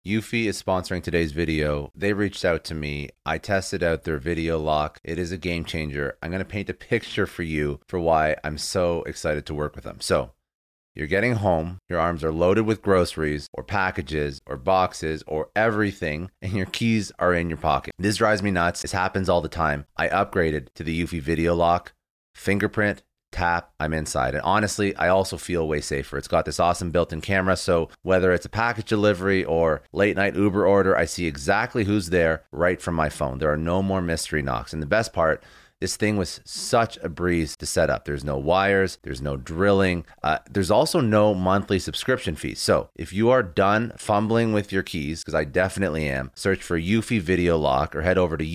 Eufy is sponsoring today's video. They reached out to me. I tested out their video lock. It is a game changer. I'm going to paint a picture for you for why I'm so excited to work with them. So, you're getting home, your arms are loaded with groceries or packages or boxes or everything, and your keys are in your pocket. This drives me nuts. This happens all the time. I upgraded to the Eufy video lock, fingerprint, tap, I'm inside. And honestly, I also feel way safer. It's got this awesome built-in camera, so whether it's a package delivery or late night Uber order, I see exactly who's there right from my phone. There are no more mystery knocks. And the best part, this thing was such a breeze to set up. There's no wires, there's no drilling. There's also no monthly subscription fees. So if you are done fumbling with your keys, because I definitely am, search for Eufy Video Lock or head over to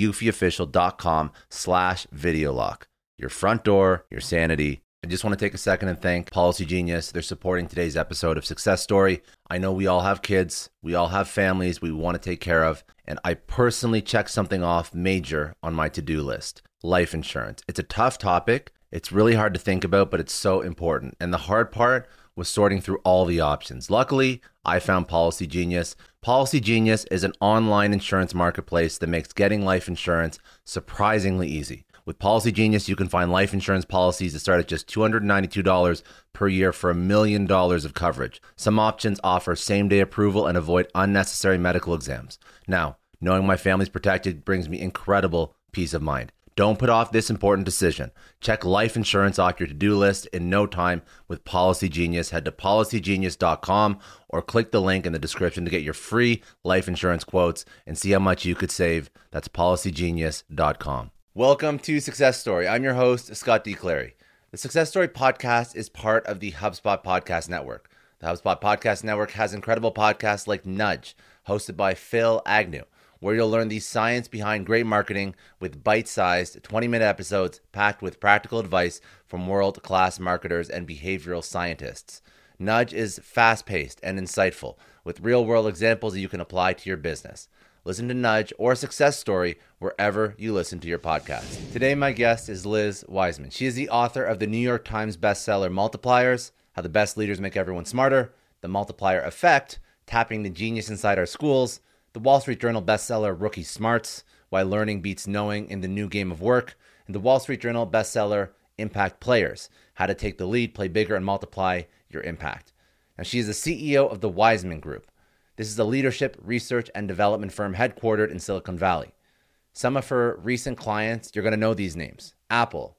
eufyofficial.com/video lock. Your front door, your sanity. I just want to take a second and thank Policy Genius. They're supporting today's episode of Success Story. I know we all have kids, we all have families we want to take care of, and I personally checked something off major on my to-do list: life insurance. It's a tough topic. It's really hard to think about, but it's so important. And the hard part was sorting through all the options. Luckily, I found Policy Genius. Policy Genius is an online insurance marketplace that makes getting life insurance surprisingly easy. With Policy Genius, you can find life insurance policies that start at just $292 per year for $1 million of coverage. Some options offer same-day approval and avoid unnecessary medical exams. Now, knowing my family's protected brings me incredible peace of mind. Don't put off this important decision. Check life insurance off your to-do list in no time with Policy Genius. Head to policygenius.com or click the link in the description to get your free life insurance quotes and see how much you could save. That's policygenius.com. Welcome to Success Story. I'm your host, Scott D. Clary. The Success Story podcast is part of the HubSpot Podcast Network. The HubSpot Podcast Network has incredible podcasts like Nudge, hosted by Phil Agnew, where you'll learn the science behind great marketing with bite-sized 20-minute episodes packed with practical advice from world-class marketers and behavioral scientists. Nudge is fast-paced and insightful, with real-world examples that you can apply to your business. Listen to Nudge or Success Story wherever you listen to your podcast. Today, my guest is Liz Wiseman. She is the author of the New York Times bestseller Multipliers: How the Best Leaders Make Everyone Smarter, The Multiplier Effect, Tapping the Genius Inside Our Schools, the Wall Street Journal bestseller Rookie Smarts, Why Learning Beats Knowing in the New Game of Work, and the Wall Street Journal bestseller Impact Players: How to Take the Lead, Play Bigger, and Multiply Your Impact. Now, she is the CEO of the Wiseman Group. This is a leadership, research, and development firm headquartered in Silicon Valley. Some of her recent clients, you're going to know these names: Apple,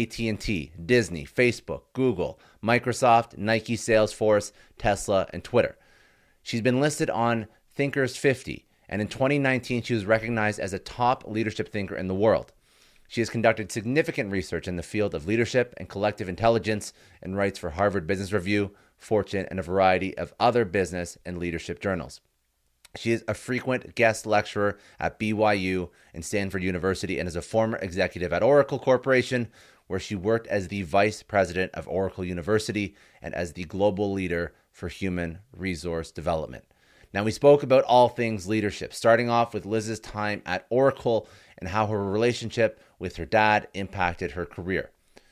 AT&T, Disney, Facebook, Google, Microsoft, Nike, Salesforce, Tesla, and Twitter. She's been listed on Thinkers 50, and in 2019, she was recognized as a top leadership thinker in the world. She has conducted significant research in the field of leadership and collective intelligence and writes for Harvard Business Review, Fortune, and a variety of other business and leadership journals. She is a frequent guest lecturer at BYU and Stanford University and is a former executive at Oracle Corporation, where she worked as the vice president of Oracle University and as the global leader for human resource development. Now, we spoke about all things leadership, starting off with Liz's time at Oracle and how her relationship with her dad impacted her career.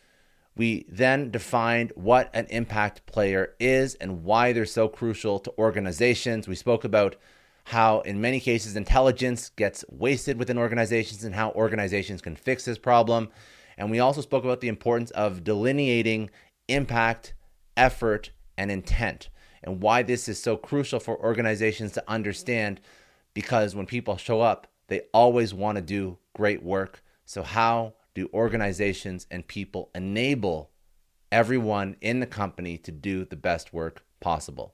We then defined what an impact player is and why they're so crucial to organizations. We spoke about how, in many cases, intelligence gets wasted within organizations and how organizations can fix this problem. And we also spoke about the importance of delineating impact, effort, and intent, and why this is so crucial for organizations to understand, because when people show up, they always want to do great work. So how do organizations and people enable everyone in the company to do the best work possible?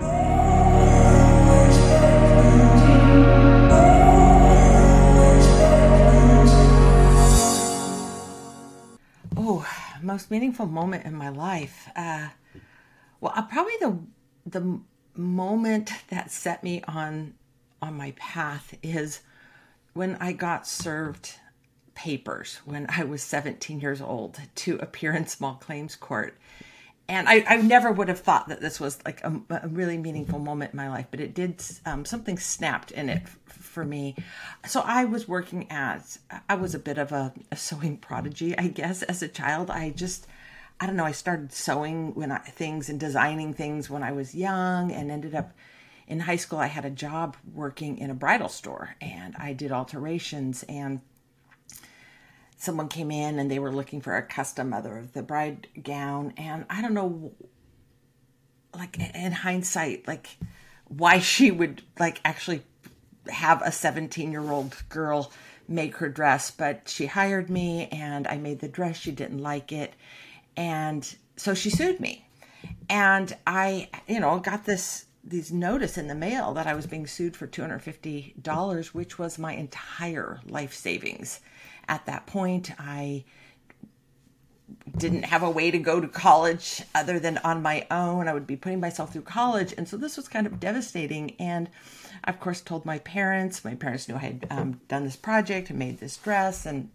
Oh, most meaningful moment in my life. Probably the moment that set me on my path is when I got served papers when I was 17 years old to appear in small claims court. And I never would have thought that this was like a really meaningful moment in my life, but it did, something snapped in it for me. So I was I was a bit of a sewing prodigy, I guess, as a child. I started sewing things and designing things when I was young and ended up in high school, I had a job working in a bridal store, and I did alterations, and someone came in and they were looking for a custom mother of the bride gown. And I don't know, like in hindsight, like why she would like actually have a 17-year-old girl make her dress, but she hired me and I made the dress. She didn't like it. And so she sued me. And I, got these notice in the mail that I was being sued for $250, which was my entire life savings. At that point, I didn't have a way to go to college other than on my own. I would be putting myself through college. And so this was kind of devastating. And I, of course, told my parents. My parents knew I had done this project and made this dress. And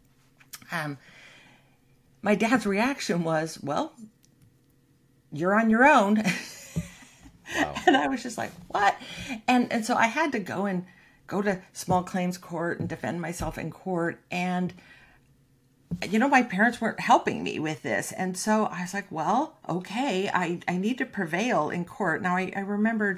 my dad's reaction was, well, you're on your own. Wow. And I was just like, what? And so I had to go to small claims court and defend myself in court. And, my parents weren't helping me with this. And so I was like, well, okay, I need to prevail in court. Now, I remembered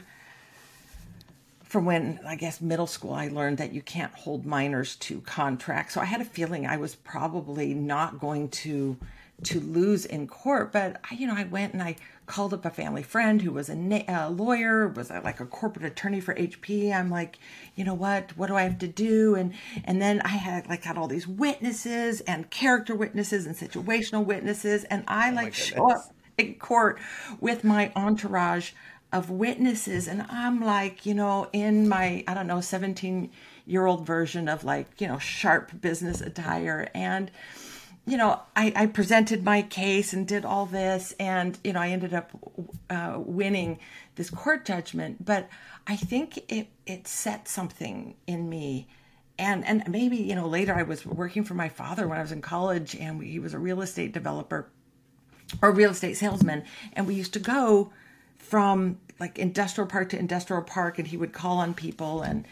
from when, I guess, middle school, I learned that you can't hold minors to contract. So I had a feeling I was probably not going to lose in court. But, I went and I called up a family friend who was a lawyer, was like a corporate attorney for HP. I'm like, what do I have to do? And then I had got all these witnesses and character witnesses and situational witnesses. And I show up in court with my entourage of witnesses. And I'm like, in my, 17-year-old version of sharp business attire. And I presented my case and did all this, and, I ended up winning this court judgment. But I think it set something in me. And maybe, later I was working for my father when I was in college, and he was a real estate developer or real estate salesman. And we used to go from industrial park to industrial park, and he would call on people and,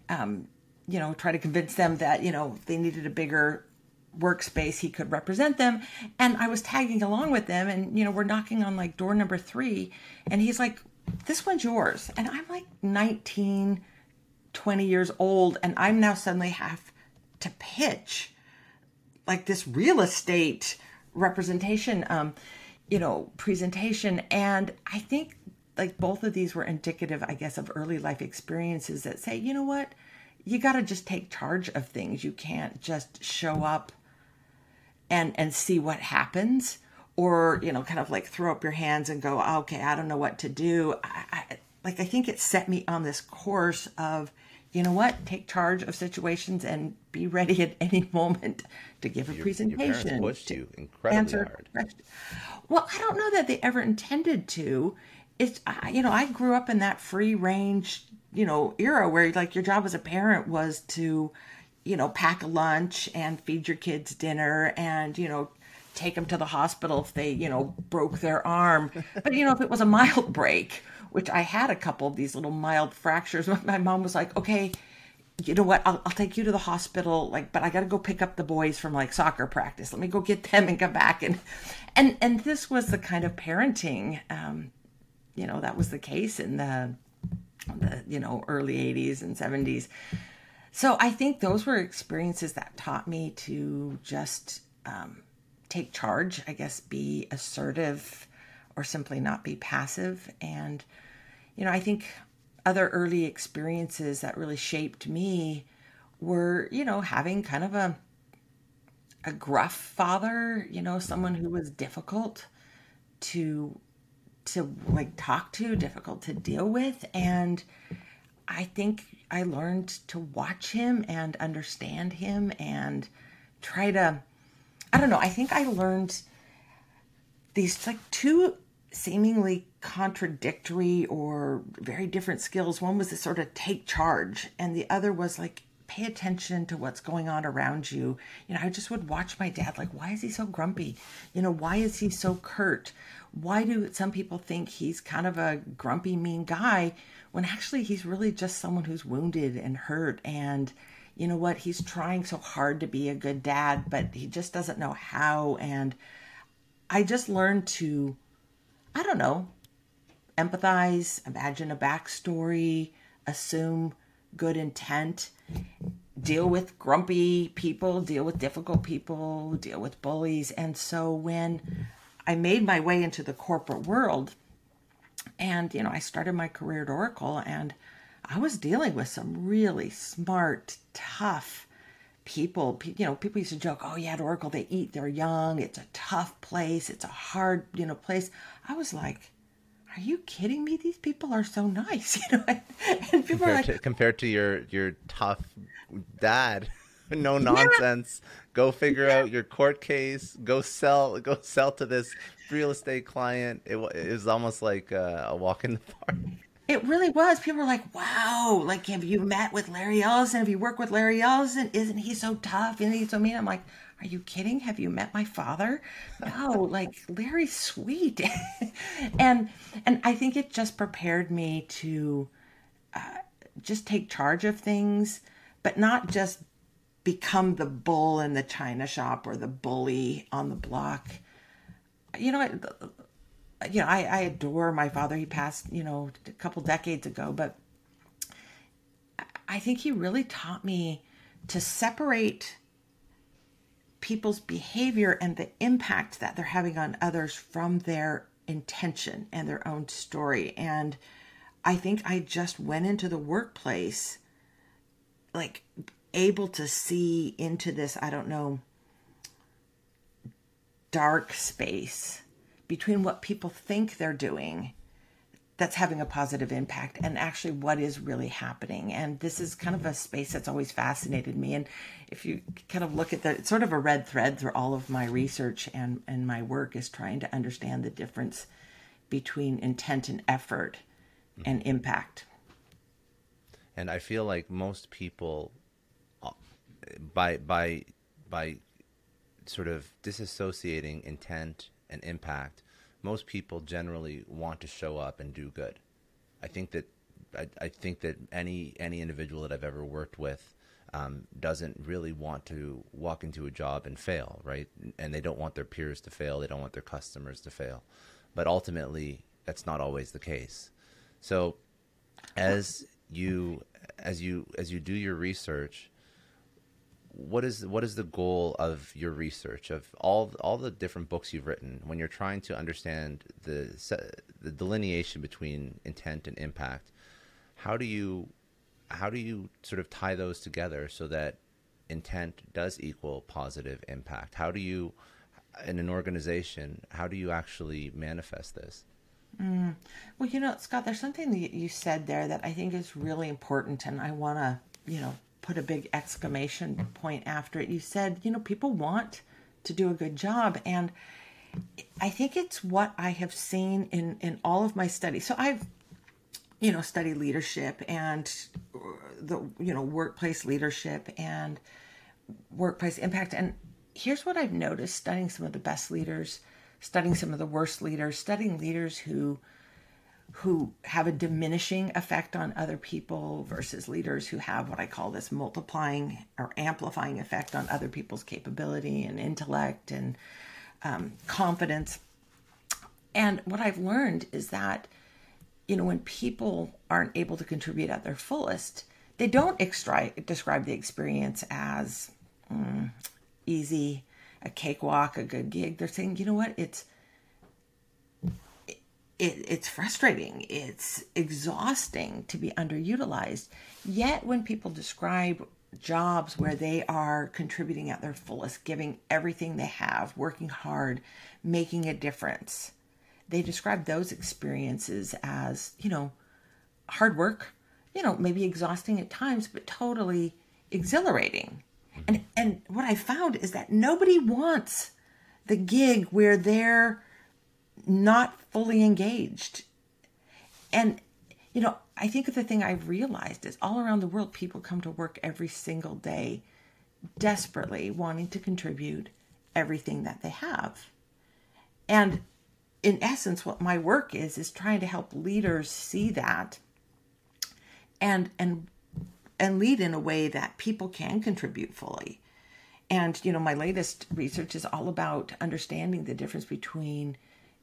try to convince them that, they needed a bigger workspace, he could represent them. And I was tagging along with them, and we're knocking on door number 3, and he's like, this one's yours. And I'm 19, 20 years old, and I'm now suddenly have to pitch this real estate representation presentation. And I think both of these were indicative, I guess, of early life experiences that say, you know what, you got to just take charge of things. You can't just show up and see what happens, or, kind of throw up your hands and go, okay, I don't know what to do. I think it set me on this course of, you know what, take charge of situations and be ready at any moment to give a presentation. Your parents pushed you incredibly hard. Well, I don't know that they ever intended to. It's, I grew up in that free range, era where your job as a parent was to, pack a lunch and feed your kids dinner and, take them to the hospital if they, broke their arm. But, if it was a mild break, which I had a couple of these little mild fractures, my mom was like, okay, you know what, I'll take you to the hospital, but I got to go pick up the boys from soccer practice. Let me go get them and come back. And this was the kind of parenting, that was the case in the early 80s and 70s. So I think those were experiences that taught me to just take charge, I guess, be assertive, or simply not be passive. And, I think other early experiences that really shaped me were, having kind of a gruff father, someone who was difficult to talk to, difficult to deal with. And I think I learned to watch him and understand him and try to, I think I learned these two seemingly contradictory or very different skills. One was to sort of take charge, and the other was pay attention to what's going on around you. I just would watch my dad, why is he so grumpy? Why is he so curt? Why do some people think he's kind of a grumpy, mean guy, when actually he's really just someone who's wounded and hurt? And you know what? He's trying so hard to be a good dad, but he just doesn't know how. And I just learned to, empathize, imagine a backstory, assume good intent, deal with grumpy people, deal with difficult people, deal with bullies. And so when I made my way into the corporate world, and, I started my career at Oracle, and I was dealing with some really smart, tough people. People used to joke, oh yeah, at Oracle, they eat their young. It's a tough place. It's a hard, place. I was like, are you kidding me? These people are so nice, and people compared to your tough dad, no yeah, nonsense. Go figure out your court case. Go sell to this real estate client. It was almost like a walk in the park. it really was. People were like, wow, like, have you met with Larry Ellison? Have you worked with Larry Ellison? Isn't he so tough? Isn't he so mean? I'm like, are you kidding? Have you met my father? No, like, Larry's sweet. and I think it just prepared me to just take charge of things, but not just become the bull in the china shop or the bully on the block. I adore my father. He passed, a couple decades ago, but I think he really taught me to separate people's behavior and the impact that they're having on others from their intention and their own story. And I think I just went into the workplace, like, able to see into this, I don't know, dark space between what people think they're doing that's having a positive impact and actually what is really happening. And this is kind of a space that's always fascinated me. And if you kind of look at it's sort of a red thread through all of my research and my work is trying to understand the difference between intent and effort and impact. And I feel like most people, by sort of disassociating intent and impact, most people generally want to show up and do good. I think that any individual that I've ever worked with doesn't really want to walk into a job and fail, right? And they don't want their peers to fail. They don't want their customers to fail. But ultimately, that's not always the case. So, as you do your research, what is the goal of your research, of all the different books you've written, when you're trying to understand the delineation between intent and impact? How do you sort of tie those together so that intent does equal positive impact? How do you, in an organization, how do you actually manifest this? Well, Scott, there's something that you said there that I think is really important, and I want to, put a big exclamation point after it. You said, people want to do a good job. And I think it's what I have seen in all of my studies. So I've, studied leadership and the, workplace leadership and workplace impact. And here's what I've noticed studying some of the best leaders, studying some of the worst leaders, studying leaders who have a diminishing effect on other people versus leaders who have what I call this multiplying or amplifying effect on other people's capability and intellect and confidence. And what I've learned is that, when people aren't able to contribute at their fullest, they don't describe the experience as easy, a cakewalk, a good gig. They're saying, you know what, it's frustrating. It's exhausting to be underutilized. Yet when people describe jobs where they are contributing at their fullest, giving everything they have, working hard, making a difference, they describe those experiences as, hard work, maybe exhausting at times, but totally exhilarating. And what I found is that nobody wants the gig where they're not fully engaged. And, I think the thing I've realized is all around the world, people come to work every single day desperately wanting to contribute everything that they have. And in essence, what my work is trying to help leaders see that and lead in a way that people can contribute fully. And, my latest research is all about understanding the difference between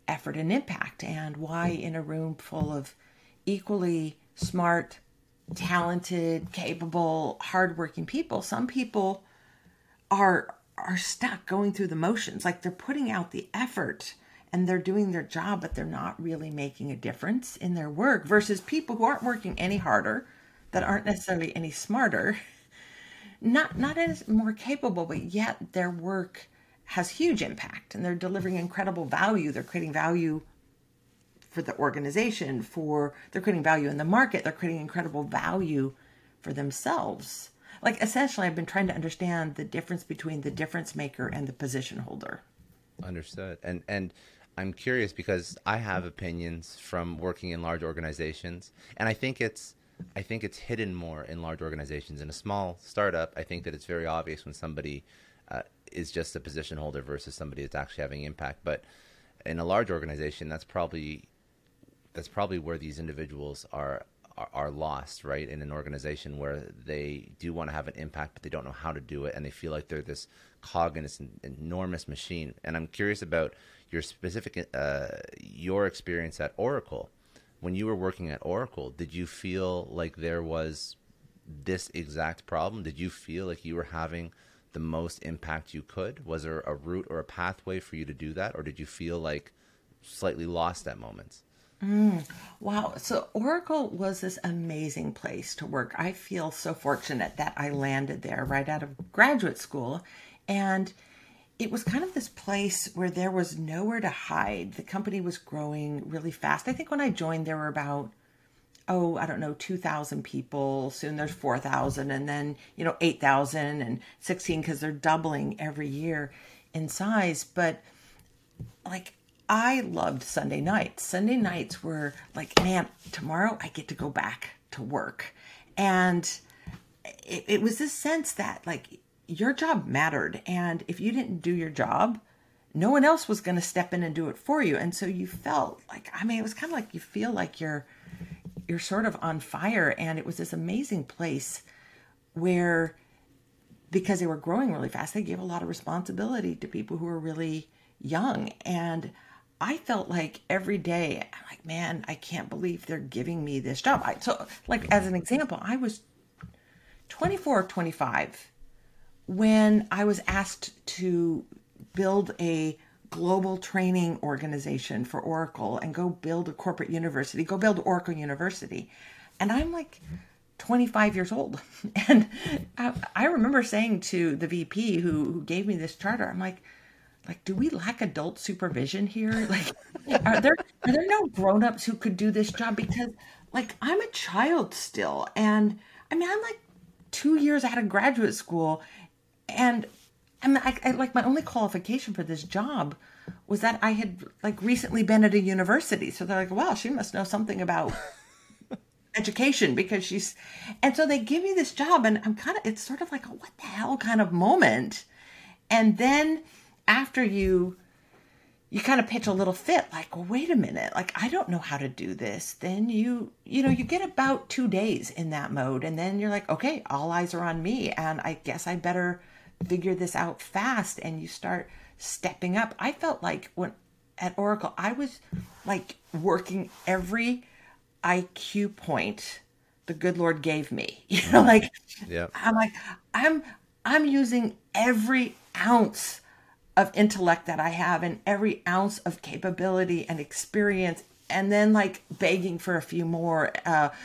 effort and impact, and why in a room full of equally smart, talented, capable, hardworking people, some people are stuck going through the motions. Like, they're putting out the effort and they're doing their job, but they're not really making a difference in their work, versus people who aren't working any harder, that aren't necessarily any smarter, not as more capable, but yet their work has huge impact and they're delivering incredible value. They're creating value for the organization, they're creating value in the market, they're creating incredible value for themselves. Like, essentially, I've been trying to understand the difference between the difference maker and the position holder. Understood. And I'm curious because I have opinions from working in large organizations, and I think it's hidden more in large organizations. In a small startup, I think that it's very obvious when somebody is just a position holder versus somebody that's actually having impact. But in a large organization, that's probably where these individuals are lost, right? In an organization where they do want to have an impact, but they don't know how to do it, and they feel like they're this cog in this enormous machine. And I'm curious about your specific your experience at Oracle. When you were working at Oracle, did you feel like there was this exact problem? Did you feel like you were having the most impact you could? Was there a route or a pathway for you to do that, or did you feel like slightly lost at moments? Wow. So Oracle was this amazing place to work. I feel so fortunate that I landed there right out of graduate school. And it was kind of this place where there was nowhere to hide. The company was growing really fast. I think when I joined, there were about, 2,000 people. Soon there's 4,000, and then, 8,000 and 16, because they're doubling every year in size. But like, I loved Sunday nights. Sunday nights were like, man, tomorrow I get to go back to work. And it was this sense that, like, your job mattered. And if you didn't do your job, no one else was going to step in and do it for you. And so you felt like, it was kind of like you feel like you're sort of on fire. And it was this amazing place where, because they were growing really fast, they gave a lot of responsibility to people who were really young. And I felt like every day, I'm like, man, I can't believe they're giving me this job. So, like, as an example, I was 24 or 25 when I was asked to build a global training organization for Oracle and go build a corporate university, go build Oracle University. And I'm like 25 years old. And I remember saying to the VP who gave me this charter, I'm like, do we lack adult supervision here? Like, are there no grown-ups who could do this job? Because, like, I'm a child still. And I'm like 2 years out of graduate school. And I like, my only qualification for this job was that I had, like, recently been at a university. So they're like, wow, she must know something about education, because and so they give me this job, and it's sort of like a what the hell kind of moment. And then after you kind of pitch a little fit, like, well, wait a minute, like, I don't know how to do this. Then you get about 2 days in that mode. And then you're like, okay, all eyes are on me. And I guess I better figure this out fast. And you start stepping up. I felt like when at Oracle, I was like working every IQ point the good Lord gave me, like, Yeah. I'm like, I'm using every ounce of intellect that I have and every ounce of capability and experience, and then, like, begging for a few more,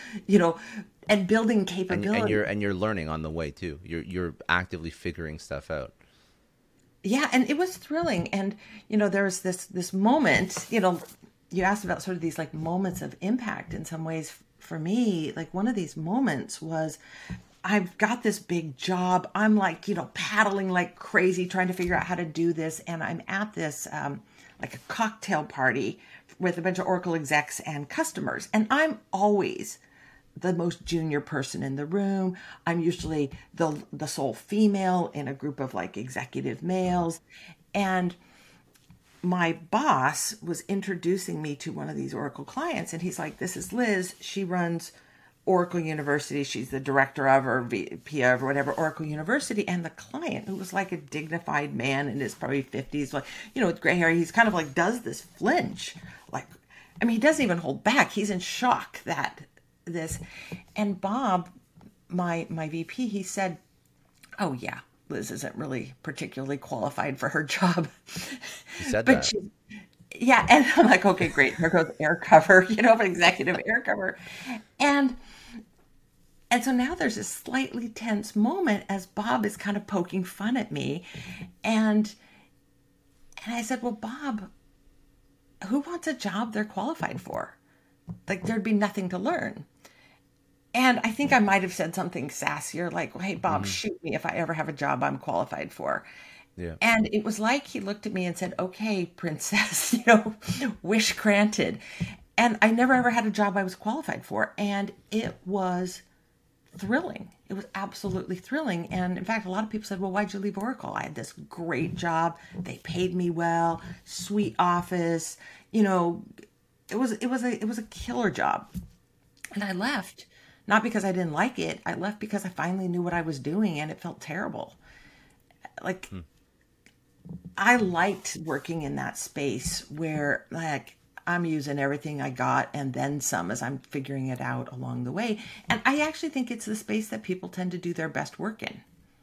and building capability. And you're learning on the way too. You're actively figuring stuff out. Yeah, and it was thrilling. And there's this moment. You asked about sort of these, like, moments of impact. In some ways, for me, like, one of these moments was, I've got this big job. I'm like, paddling like crazy, trying to figure out how to do this. And I'm at this, like, a cocktail party with a bunch of Oracle execs and customers. And I'm always the most junior person in the room. I'm usually the sole female in a group of, like, executive males. And my boss was introducing me to one of these Oracle clients. And he's like, this is Liz. She runs Oracle University. She's the director of, or VP of, or whatever, Oracle University. And the client, who was like a dignified man in his probably 50s, like, with gray hair, he's kind of like does this flinch. Like, I mean, he doesn't even hold back. He's in shock that this. And Bob, my VP, he said, "Oh yeah, Liz isn't really particularly qualified for her job." He said that. Yeah, and I'm like, okay, great. There goes air cover, executive air cover. And so now there's this slightly tense moment as Bob is kind of poking fun at me. And I said, "Well, Bob, who wants a job they're qualified for? Like, there'd be nothing to learn." And I think I might have said something sassier, like, "Hey, Bob, shoot me if I ever have a job I'm qualified for." Yeah. And it was like he looked at me and said, "Okay, princess, wish granted." And I never ever had a job I was qualified for. And it was thrilling. It was absolutely thrilling. And in fact, a lot of people said, "Well, why'd you leave Oracle?" I had this great job. They paid me well, sweet office. It was a killer job. And I left, not because I didn't like it. I left because I finally knew what I was doing, and it felt terrible. Like, I liked working in that space where, like, I'm using everything I got and then some as I'm figuring it out along the way. And I actually think it's the space that people tend to do their best work in.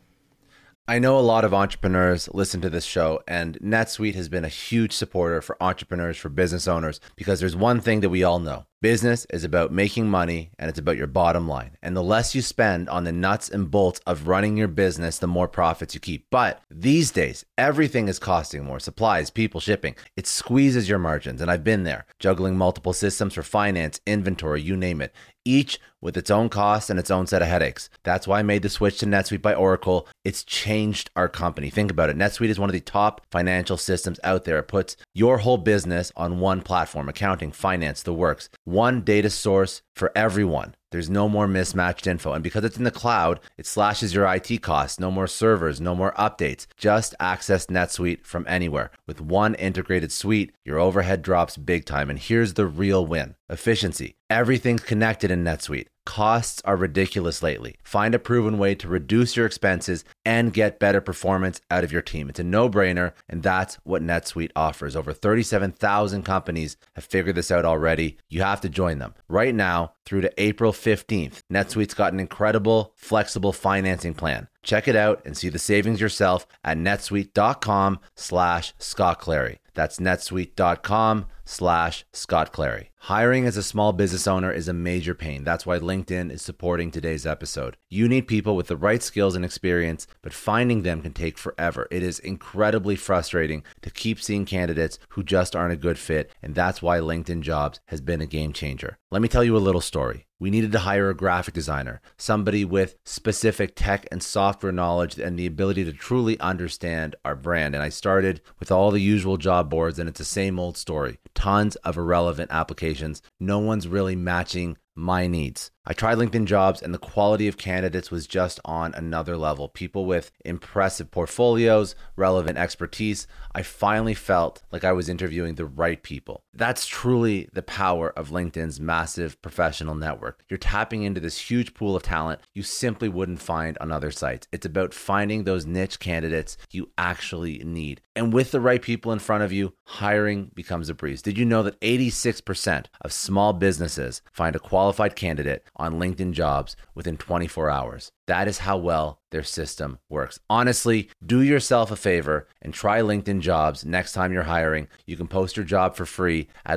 I know a lot of entrepreneurs listen to this show, and NetSuite has been a huge supporter for entrepreneurs, for business owners, because there's one thing that we all know. Business is about making money, and it's about your bottom line. And the less you spend on the nuts and bolts of running your business, the more profits you keep. But these days, everything is costing more. Supplies, people, shipping. It squeezes your margins, and I've been there, juggling multiple systems for finance, inventory, you name it, each with its own costs and its own set of headaches. That's why I made the switch to NetSuite by Oracle. It's changed our company. Think about it. NetSuite is one of the top financial systems out there. It puts your whole business on one platform: accounting, finance, the works. One data source for everyone. There's no more mismatched info. And because it's in the cloud, it slashes your IT costs. No more servers, no more updates. Just access NetSuite from anywhere. With one integrated suite, your overhead drops big time. And here's the real win: efficiency. Everything's connected in NetSuite. Costs are ridiculous lately. Find a proven way to reduce your expenses and get better performance out of your team. It's a no-brainer, and that's what NetSuite offers. Over 37,000 companies have figured this out already. You have to join them. Right now, through to April 15th, NetSuite's got an incredible, flexible financing plan. Check it out and see the savings yourself at netsuite.com/Scott Clary. That's netsuite.com/Scott Clary. Hiring as a small business owner is a major pain. That's why LinkedIn is supporting today's episode. You need people with the right skills and experience, but finding them can take forever. It is incredibly frustrating to keep seeing candidates who just aren't a good fit, and that's why LinkedIn Jobs has been a game changer. Let me tell you a little story. We needed to hire a graphic designer, somebody with specific tech and software knowledge and the ability to truly understand our brand. And I started with all the usual job boards, and it's the same old story. Tons of irrelevant applications. No one's really matching my needs. I tried LinkedIn Jobs, and the quality of candidates was just on another level. People with impressive portfolios, relevant expertise. I finally felt like I was interviewing the right people. That's truly the power of LinkedIn's massive professional network. You're tapping into this huge pool of talent you simply wouldn't find on other sites. It's about finding those niche candidates you actually need. And with the right people in front of you, hiring becomes a breeze. Did you know that 86% of small businesses find a qualified candidate on LinkedIn Jobs within 24 hours? That is how well their system works. Honestly, do yourself a favor and try LinkedIn Jobs next time you're hiring. You can post your job for free at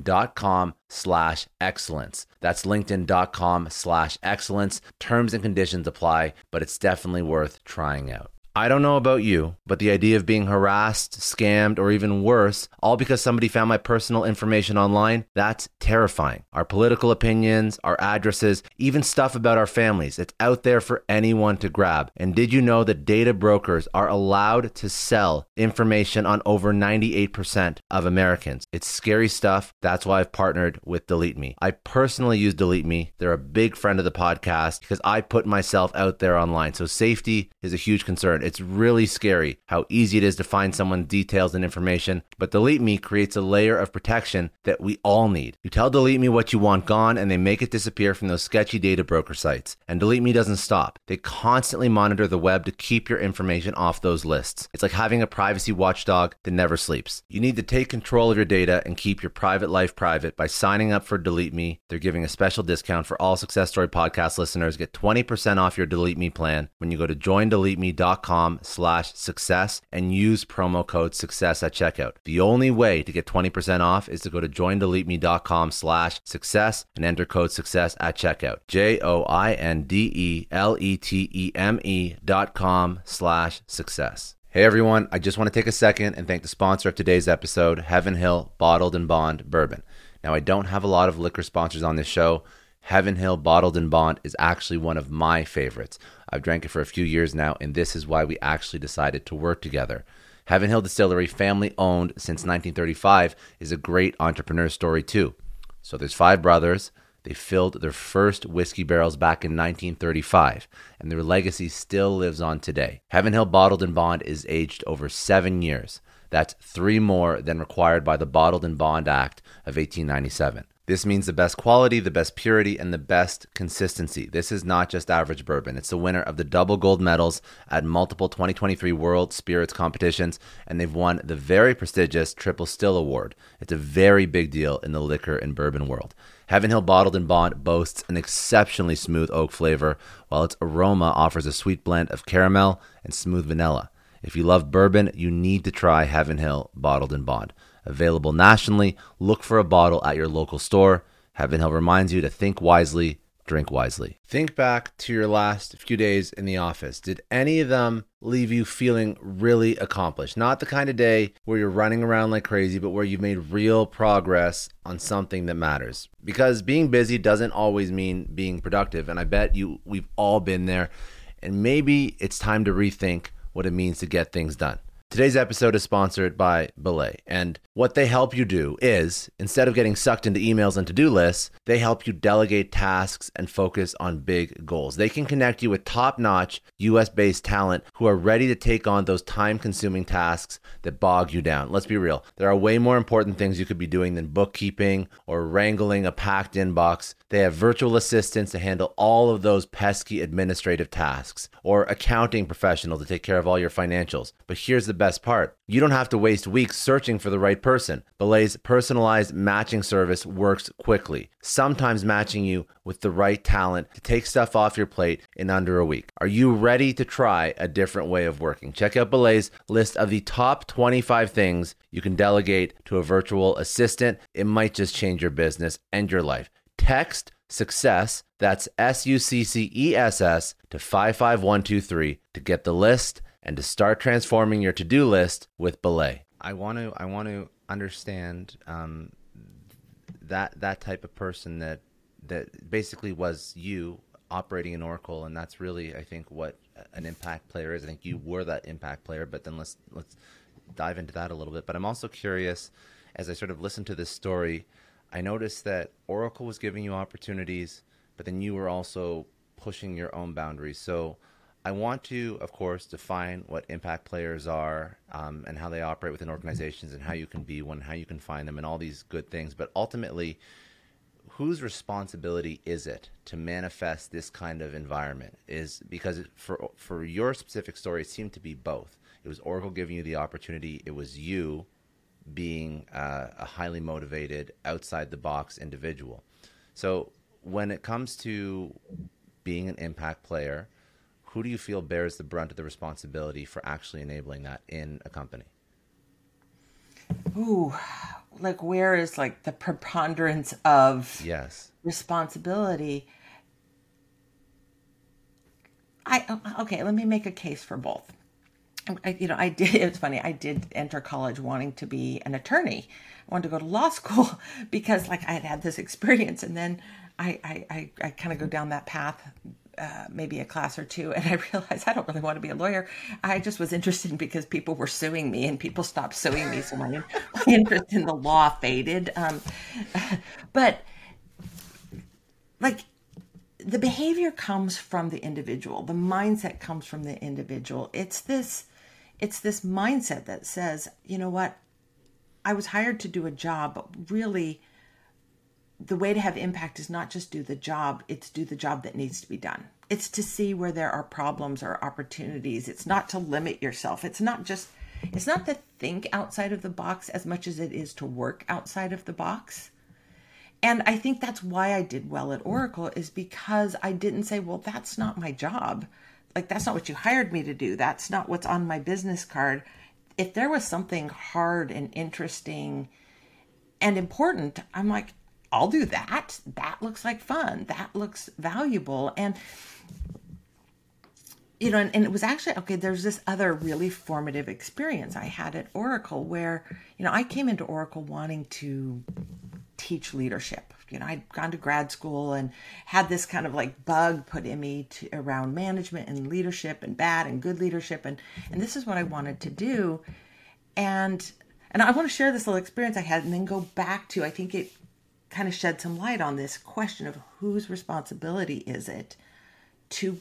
linkedin.com/excellence. That's linkedin.com/excellence. Terms and conditions apply, but it's definitely worth trying out. I don't know about you, but the idea of being harassed, scammed, or even worse, all because somebody found my personal information online, that's terrifying. Our political opinions, our addresses, even stuff about our families, it's out there for anyone to grab. And did you know that data brokers are allowed to sell information on over 98% of Americans? It's scary stuff. That's why I've partnered with Delete Me. I personally use Delete Me. They're a big friend of the podcast because I put myself out there online. So safety is a huge concern. It's really scary how easy it is to find someone's details and information, but Delete Me creates a layer of protection that we all need. You tell Delete Me what you want gone, and they make it disappear from those sketchy data broker sites. And Delete Me doesn't stop. They constantly monitor the web to keep your information off those lists. It's like having a privacy watchdog that never sleeps. You need to take control of your data and keep your private life private by signing up for Delete Me. They're giving a special discount for all Success Story podcast listeners. Get 20% off your Delete Me plan when you go to joindeleteme.com/success and use promo code success at checkout. The only way to get 20% off is to go to joindeleteme.com/success and enter code success at checkout. joindeleteme.com/success. Hey everyone, I just want to take a second and thank the sponsor of today's episode, Heaven Hill Bottled and Bond Bourbon. Now, I don't have a lot of liquor sponsors on this show. Heaven Hill Bottled and Bond is actually one of my favorites. I've drank it for a few years now, and this is why we actually decided to work together. Heaven Hill Distillery, family owned since 1935, is a great entrepreneur story too. So there's 5 brothers. They filled their first whiskey barrels back in 1935, and their legacy still lives on today. Heaven Hill Bottled and Bond is aged over 7 years. That's 3 more than required by the Bottled and Bond Act of 1897. This means the best quality, the best purity, and the best consistency. This is not just average bourbon. It's the winner of the double gold medals at multiple 2023 World Spirits competitions, and they've won the very prestigious Triple Still Award. It's a very big deal in the liquor and bourbon world. Heaven Hill Bottled and Bond boasts an exceptionally smooth oak flavor, while its aroma offers a sweet blend of caramel and smooth vanilla. If you love bourbon, you need to try Heaven Hill Bottled and Bond. Available nationally, look for a bottle at your local store. Heaven Hill reminds you to think wisely, drink wisely. Think back to your last few days in the office. Did any of them leave you feeling really accomplished? Not the kind of day where you're running around like crazy, but where you've made real progress on something that matters. Because being busy doesn't always mean being productive, and I bet we've all been there. And maybe it's time to rethink what it means to get things done. Today's episode is sponsored by Belay, and what they help you do is, instead of getting sucked into emails and to-do lists, they help you delegate tasks and focus on big goals. They can connect you with top-notch US-based talent who are ready to take on those time-consuming tasks that bog you down. Let's be real. There are way more important things you could be doing than bookkeeping or wrangling a packed inbox. They have virtual assistants to handle all of those pesky administrative tasks, or accounting professional to take care of all your financials. But here's the best part. You don't have to waste weeks searching for the right person. Belay's personalized matching service works quickly, sometimes matching you with the right talent to take stuff off your plate in under a week. Are you ready to try a different way of working? Check out Belay's list of the top 25 things you can delegate to a virtual assistant. It might just change your business and your life. Text SUCCESS, that's SUCCESS, to 55123 to get the list and to start transforming your to-do list with Belay. I want to understand that type of person that basically was you operating in Oracle, and that's really, I think, what an impact player is. I think you were that impact player, but then let's dive into that a little bit. But I'm also curious, as I sort of listen to this story, I noticed that Oracle was giving you opportunities, but then you were also pushing your own boundaries. So I want to, of course, define what impact players are and how they operate within organizations and how you can be one, how you can find them, and all these good things. But ultimately, whose responsibility is it to manifest this kind of environment? Because for your specific story, it seemed to be both. It was Oracle giving you the opportunity. It was you being a highly motivated, outside-the-box individual. So when it comes to being an impact player, who do you feel bears the brunt of the responsibility for actually enabling that in a company? Ooh, like where is like the preponderance of responsibility? Okay, let me make a case for both. It's funny, I did enter college wanting to be an attorney. I wanted to go to law school because like I had this experience, and then I kind of go down that path, maybe a class or two, and I realized I don't really want to be a lawyer. I just was interested because people were suing me, and people stopped suing me, so my interest in the law faded. But like the behavior comes from the individual. The mindset comes from the individual. It's this mindset that says, you know what? I was hired to do a job, but really the way to have impact is not just do the job, it's do the job that needs to be done. It's to see where there are problems or opportunities. It's not to limit yourself. It's not to think outside of the box as much as it is to work outside of the box. And I think that's why I did well at Oracle, is because I didn't say, well, that's not my job. Like, that's not what you hired me to do. That's not what's on my business card. If there was something hard and interesting and important, I'm like, I'll do that. That looks like fun. That looks valuable. And, you know, and it was actually, okay, there's this other really formative experience I had at Oracle where, you know, I came into Oracle wanting to teach leadership. You know, I'd gone to grad school and had this kind of like bug put in me around management and leadership and bad and good leadership. And this is what I wanted to do. And I want to share this little experience I had and then go back to, I think it kind of shed some light on this question of whose responsibility is it to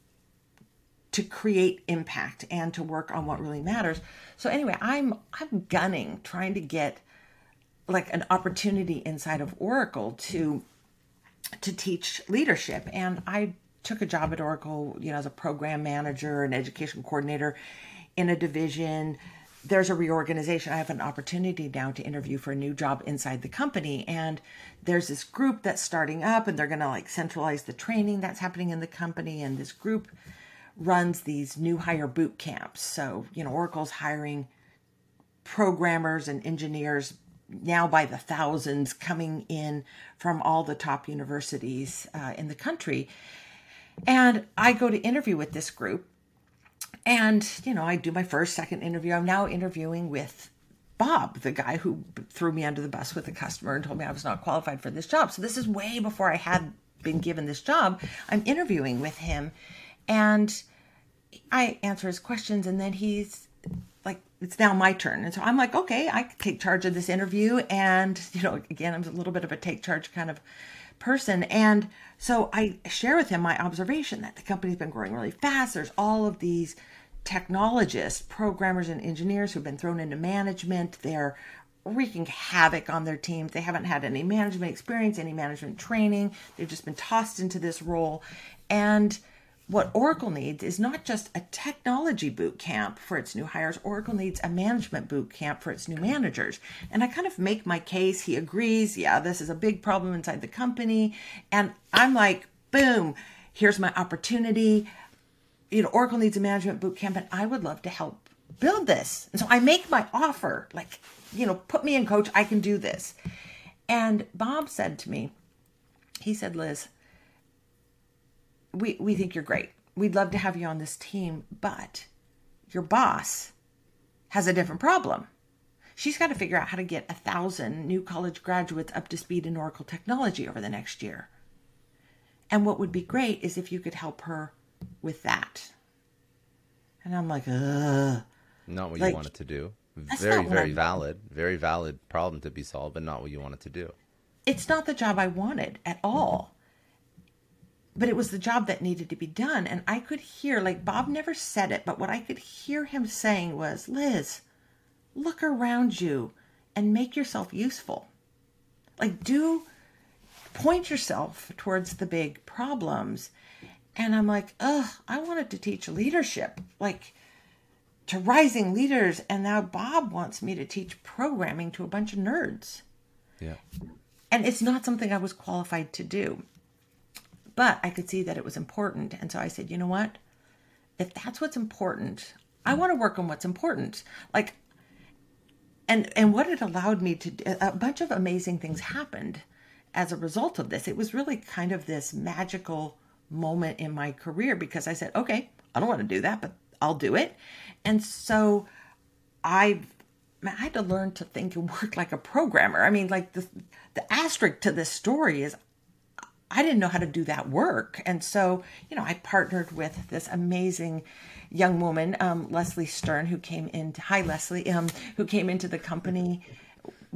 create impact and to work on what really matters. So anyway, I'm gunning, trying to get like an opportunity inside of Oracle to teach leadership. And I took a job at Oracle, you know, as a program manager and education coordinator in a division. There's a reorganization. I have an opportunity now to interview for a new job inside the company. And there's this group that's starting up and they're going to like centralize the training that's happening in the company. And this group runs these new hire boot camps. So, you know, Oracle's hiring programmers and engineers now by the thousands coming in from all the top universities in the country. And I go to interview with this group. And, you know, I do my first, second interview. I'm now interviewing with Bob, the guy who threw me under the bus with the customer and told me I was not qualified for this job. So this is way before I had been given this job. I'm interviewing with him and I answer his questions and then he's like, it's now my turn. And so I'm like, okay, I can take charge of this interview. And, you know, again, I'm a little bit of a take charge kind of person. And so I share with him my observation that the company's been growing really fast. There's all of these technologists, programmers, and engineers who've been thrown into management. They're wreaking havoc on their teams. They haven't had any management experience, any management training. They've just been tossed into this role. And what Oracle needs is not just a technology boot camp for its new hires. Oracle needs a management boot camp for its new managers. And I kind of make my case. He agrees. Yeah, this is a big problem inside the company. And I'm like, boom, here's my opportunity. You know, Oracle needs a management boot camp and I would love to help build this. And so I make my offer, like, you know, put me in, coach, I can do this. And Bob said to me, he said, Liz, we think you're great. We'd love to have you on this team, but your boss has a different problem. She's got to figure out how to get 1,000 new college graduates up to speed in Oracle technology over the next year. And what would be great is if you could help her with that. And I'm like, ugh. Not what you wanted to do. Very valid problem to be solved, but not what you wanted to do. It's not the job I wanted at all. But it was the job that needed to be done. And I could hear, like Bob never said it, but what I could hear him saying was, Liz, look around you and make yourself useful. Like point yourself towards the big problems. And I'm like, I wanted to teach leadership, like to rising leaders. And now Bob wants me to teach programming to a bunch of nerds. Yeah. And it's not something I was qualified to do. But I could see that it was important. And so I said, you know what? If that's what's important, I want to work on what's important. Like, and what it allowed me to do, a bunch of amazing things happened as a result of this. It was really kind of this magical moment in my career because I said, okay, I don't want to do that, but I'll do it. And so I had to learn to think and work like a programmer. I mean, like the asterisk to this story is I didn't know how to do that work. And so, you know, I partnered with this amazing young woman, Leslie Stern, who came into the company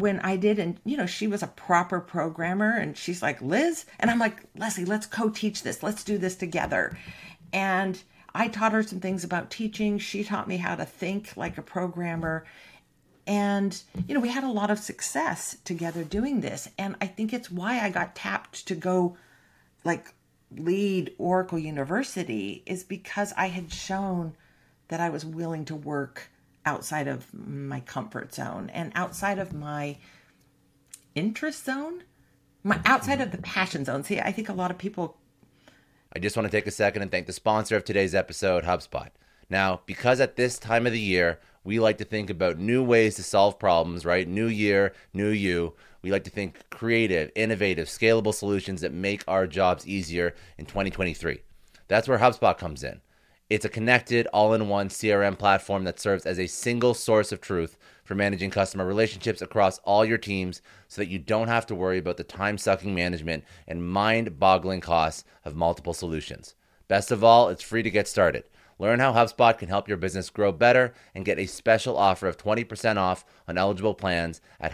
when I did, and she was a proper programmer, and she's like, Liz, and I'm like, Leslie, let's co-teach this. Let's do this together. And I taught her some things about teaching. She taught me how to think like a programmer. And, we had a lot of success together doing this. And I think it's why I got tapped to go like lead Oracle University, is because I had shown that I was willing to work outside of my comfort zone and outside of my interest zone, outside of the passion zone. See, I think a lot of people. I just want to take a second and thank the sponsor of today's episode, HubSpot. Now, because at this time of the year, we like to think about new ways to solve problems, right? New year, new you. We like to think creative, innovative, scalable solutions that make our jobs easier in 2023. That's where HubSpot comes in. It's a connected, all-in-one CRM platform that serves as a single source of truth for managing customer relationships across all your teams, so that you don't have to worry about the time-sucking management and mind-boggling costs of multiple solutions. Best of all, it's free to get started. Learn how HubSpot can help your business grow better and get a special offer of 20% off on eligible plans at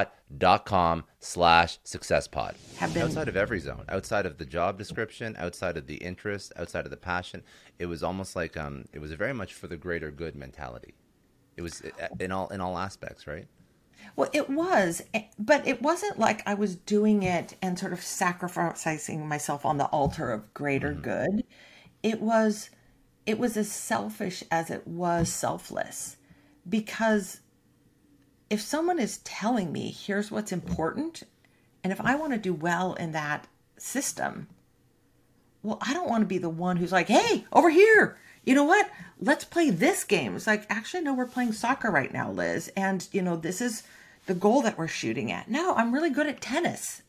HubSpot.com/successpod. Outside of every zone, outside of the job description, outside of the interest, outside of the passion, it was almost like it was very much for the greater good mentality. It was in all aspects, right? Well, it was, but it wasn't like I was doing it and sort of sacrificing myself on the altar of greater good. It was as selfish as it was selfless, because if someone is telling me, here's what's important, and if I want to do well in that system, well, I don't want to be the one who's like, hey, over here, you know what? Let's play this game. It's like, actually, no, we're playing soccer right now, Liz. And, this is the goal that we're shooting at. No, I'm really good at tennis.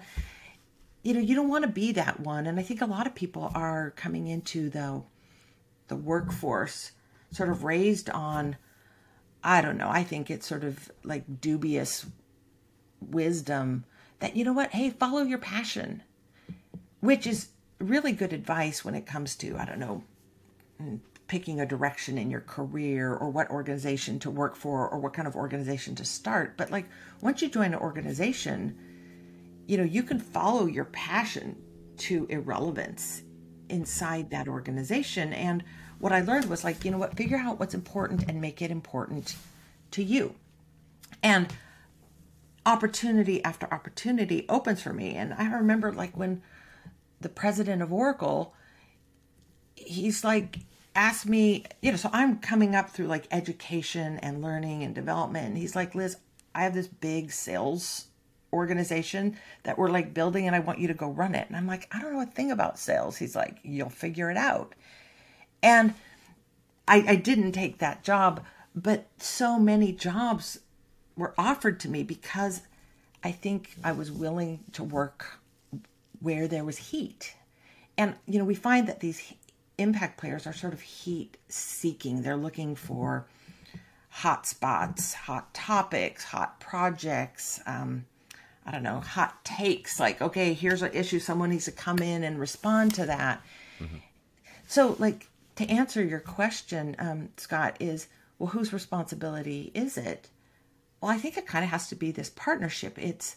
You don't want to be that one. And I think a lot of people are coming into the workforce sort of raised on, I don't know, I think it's sort of like dubious wisdom that, hey, follow your passion, which is really good advice when it comes to, I don't know, picking a direction in your career or what organization to work for or what kind of organization to start. But like once you join an organization, you can follow your passion to irrelevance inside that organization. And what I learned was like, figure out what's important and make it important to you. And opportunity after opportunity opens for me. And I remember like when the president of Oracle, he's like, asked me, so I'm coming up through like education and learning and development. And he's like, Liz, I have this big sales organization that we're like building and I want you to go run it. And I'm like, I don't know a thing about sales. He's like, you'll figure it out. And I didn't take that job, but so many jobs were offered to me because I think I was willing to work where there was heat. And, we find that these impact players are sort of heat seeking. They're looking for hot spots, hot topics, hot projects, hot takes, like, okay, here's an issue. Someone needs to come in and respond to that. Mm-hmm. So like to answer your question, Scott, is, well, whose responsibility is it? Well, I think it kind of has to be this partnership. It's,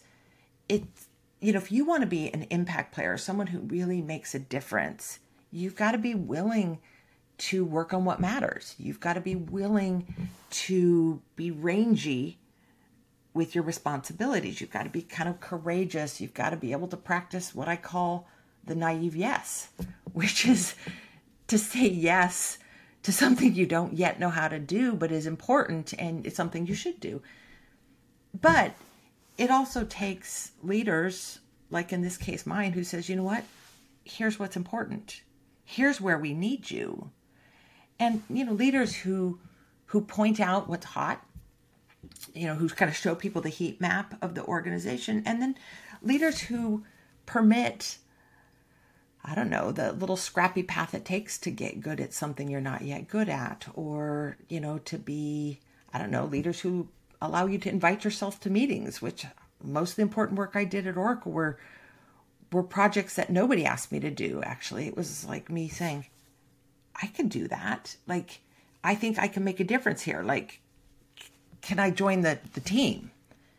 if you want to be an impact player, someone who really makes a difference, you've got to be willing to work on what matters. You've got to be willing to be rangy with your responsibilities. You've got to be kind of courageous. You've got to be able to practice what I call the naive yes, which is to say yes to something you don't yet know how to do, but is important and it's something you should do. But it also takes leaders, like in this case mine, who says, you know what, here's what's important. Here's where we need you. And, leaders who point out what's hot, who kind of show people the heat map of the organization. And then leaders who permit, I don't know, the little scrappy path it takes to get good at something you're not yet good at. Or, to be, I don't know, leaders who allow you to invite yourself to meetings, which most of the important work I did at Oracle were projects that nobody asked me to do, actually. It was like me saying, I can do that. Like, I think I can make a difference here. Like, can I join the team?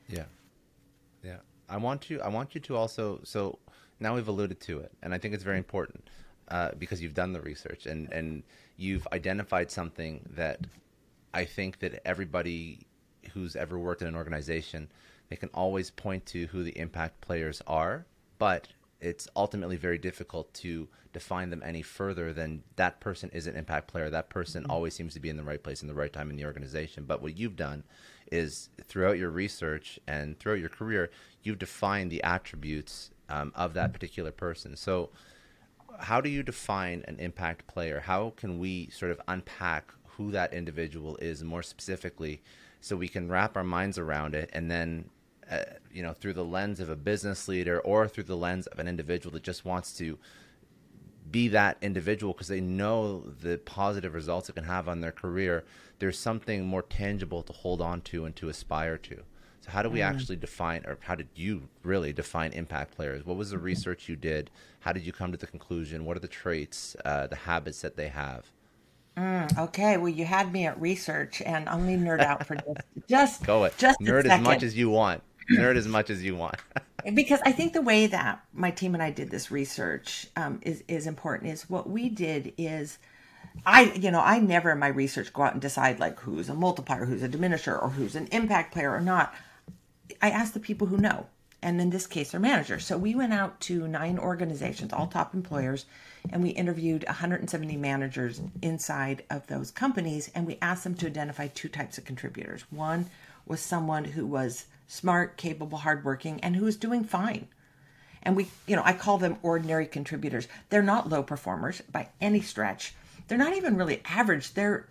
Yeah. Yeah. I want you to also, so now we've alluded to it, and I think it's very important because you've done the research and you've identified something that I think that everybody who's ever worked in an organization, they can always point to who the impact players are, but it's ultimately very difficult to define them any further than that person is an impact player. That person always seems to be in the right place in the right time in the organization. But what you've done is throughout your research and throughout your career, you've defined the attributes of that particular person. So how do you define an impact player? How can we sort of unpack who that individual is more specifically so we can wrap our minds around it and then through the lens of a business leader or through the lens of an individual that just wants to be that individual because they know the positive results it can have on their career, there's something more tangible to hold on to and to aspire to. So how do we actually define, or how did you really define impact players? What was the research you did? How did you come to the conclusion? What are the traits, the habits that they have? Okay, well, you had me at research, and I'm gonna nerd out for just Go it. just a Nerd as much second. as you want. Nerd as much as you want. Because I think the way that my team and I did this research is important. Is what we did is I never in my research go out and decide like who's a multiplier, who's a diminisher, or who's an impact player or not. I asked the people who know, and in this case, they're managers. So we went out to 9 organizations, all top employers, and we interviewed 170 managers inside of those companies, and we asked them to identify 2 types of contributors. One was someone who was smart, capable, hardworking, and who was doing fine. And I call them ordinary contributors. They're not low performers by any stretch. They're not even really average.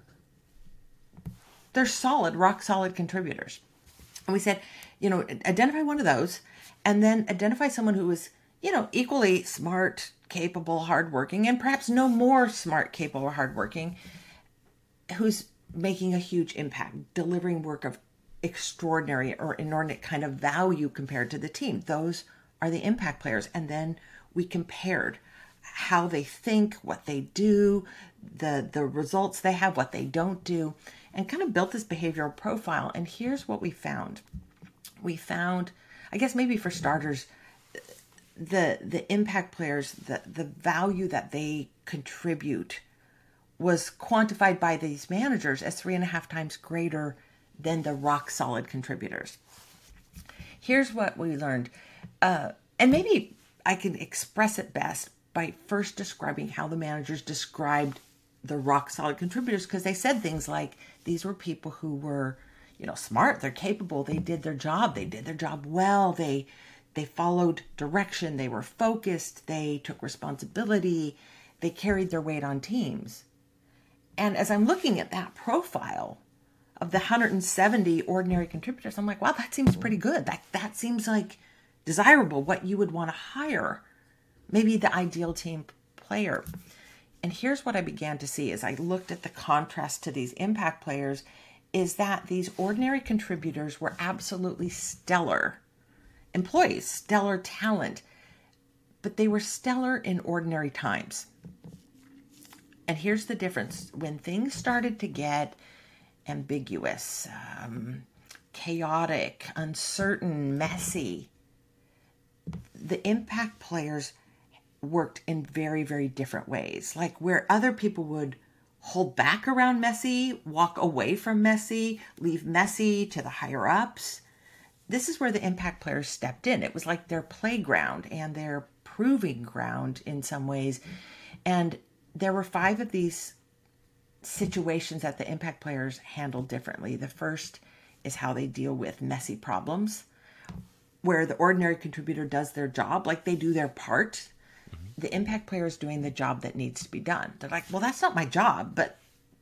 They're solid, rock solid contributors. And we said, identify one of those and then identify someone who is, equally smart, capable, hardworking, and perhaps no more smart, capable, or hardworking, who's making a huge impact, delivering work of extraordinary or inordinate kind of value compared to the team. Those are the impact players. And then we compared how they think, what they do, the results they have, what they don't do, and kind of built this behavioral profile. And here's what we found. We found, I guess maybe for starters, the impact players, the value that they contribute was quantified by these managers as 3.5 times greater than the rock solid contributors. Here's what we learned. And maybe I can express it best by first describing how the managers described the rock solid contributors, because they said things like these were people who were, smart, they're capable, they did their job well, they followed direction, they were focused, they took responsibility, they carried their weight on teams. And as I'm looking at that profile of the 170 ordinary contributors, I'm like, wow, that seems pretty good. That seems like desirable, what you would want to hire, maybe the ideal team player. And here's what I began to see as I looked at the contrast to these impact players is that these ordinary contributors were absolutely stellar employees, stellar talent, but they were stellar in ordinary times. And here's the difference. When things started to get ambiguous, chaotic, uncertain, messy, the impact players worked in very, very different ways. Like where other people would hold back around messy, walk away from messy, leave messy to the higher ups. This is where the impact players stepped in. It was like their playground and their proving ground in some ways. And there were 5 of these situations that the impact players handled differently. The first is how they deal with messy problems, where the ordinary contributor does their job, like they do their part. The impact player is doing the job that needs to be done. They're like, well, that's not my job, but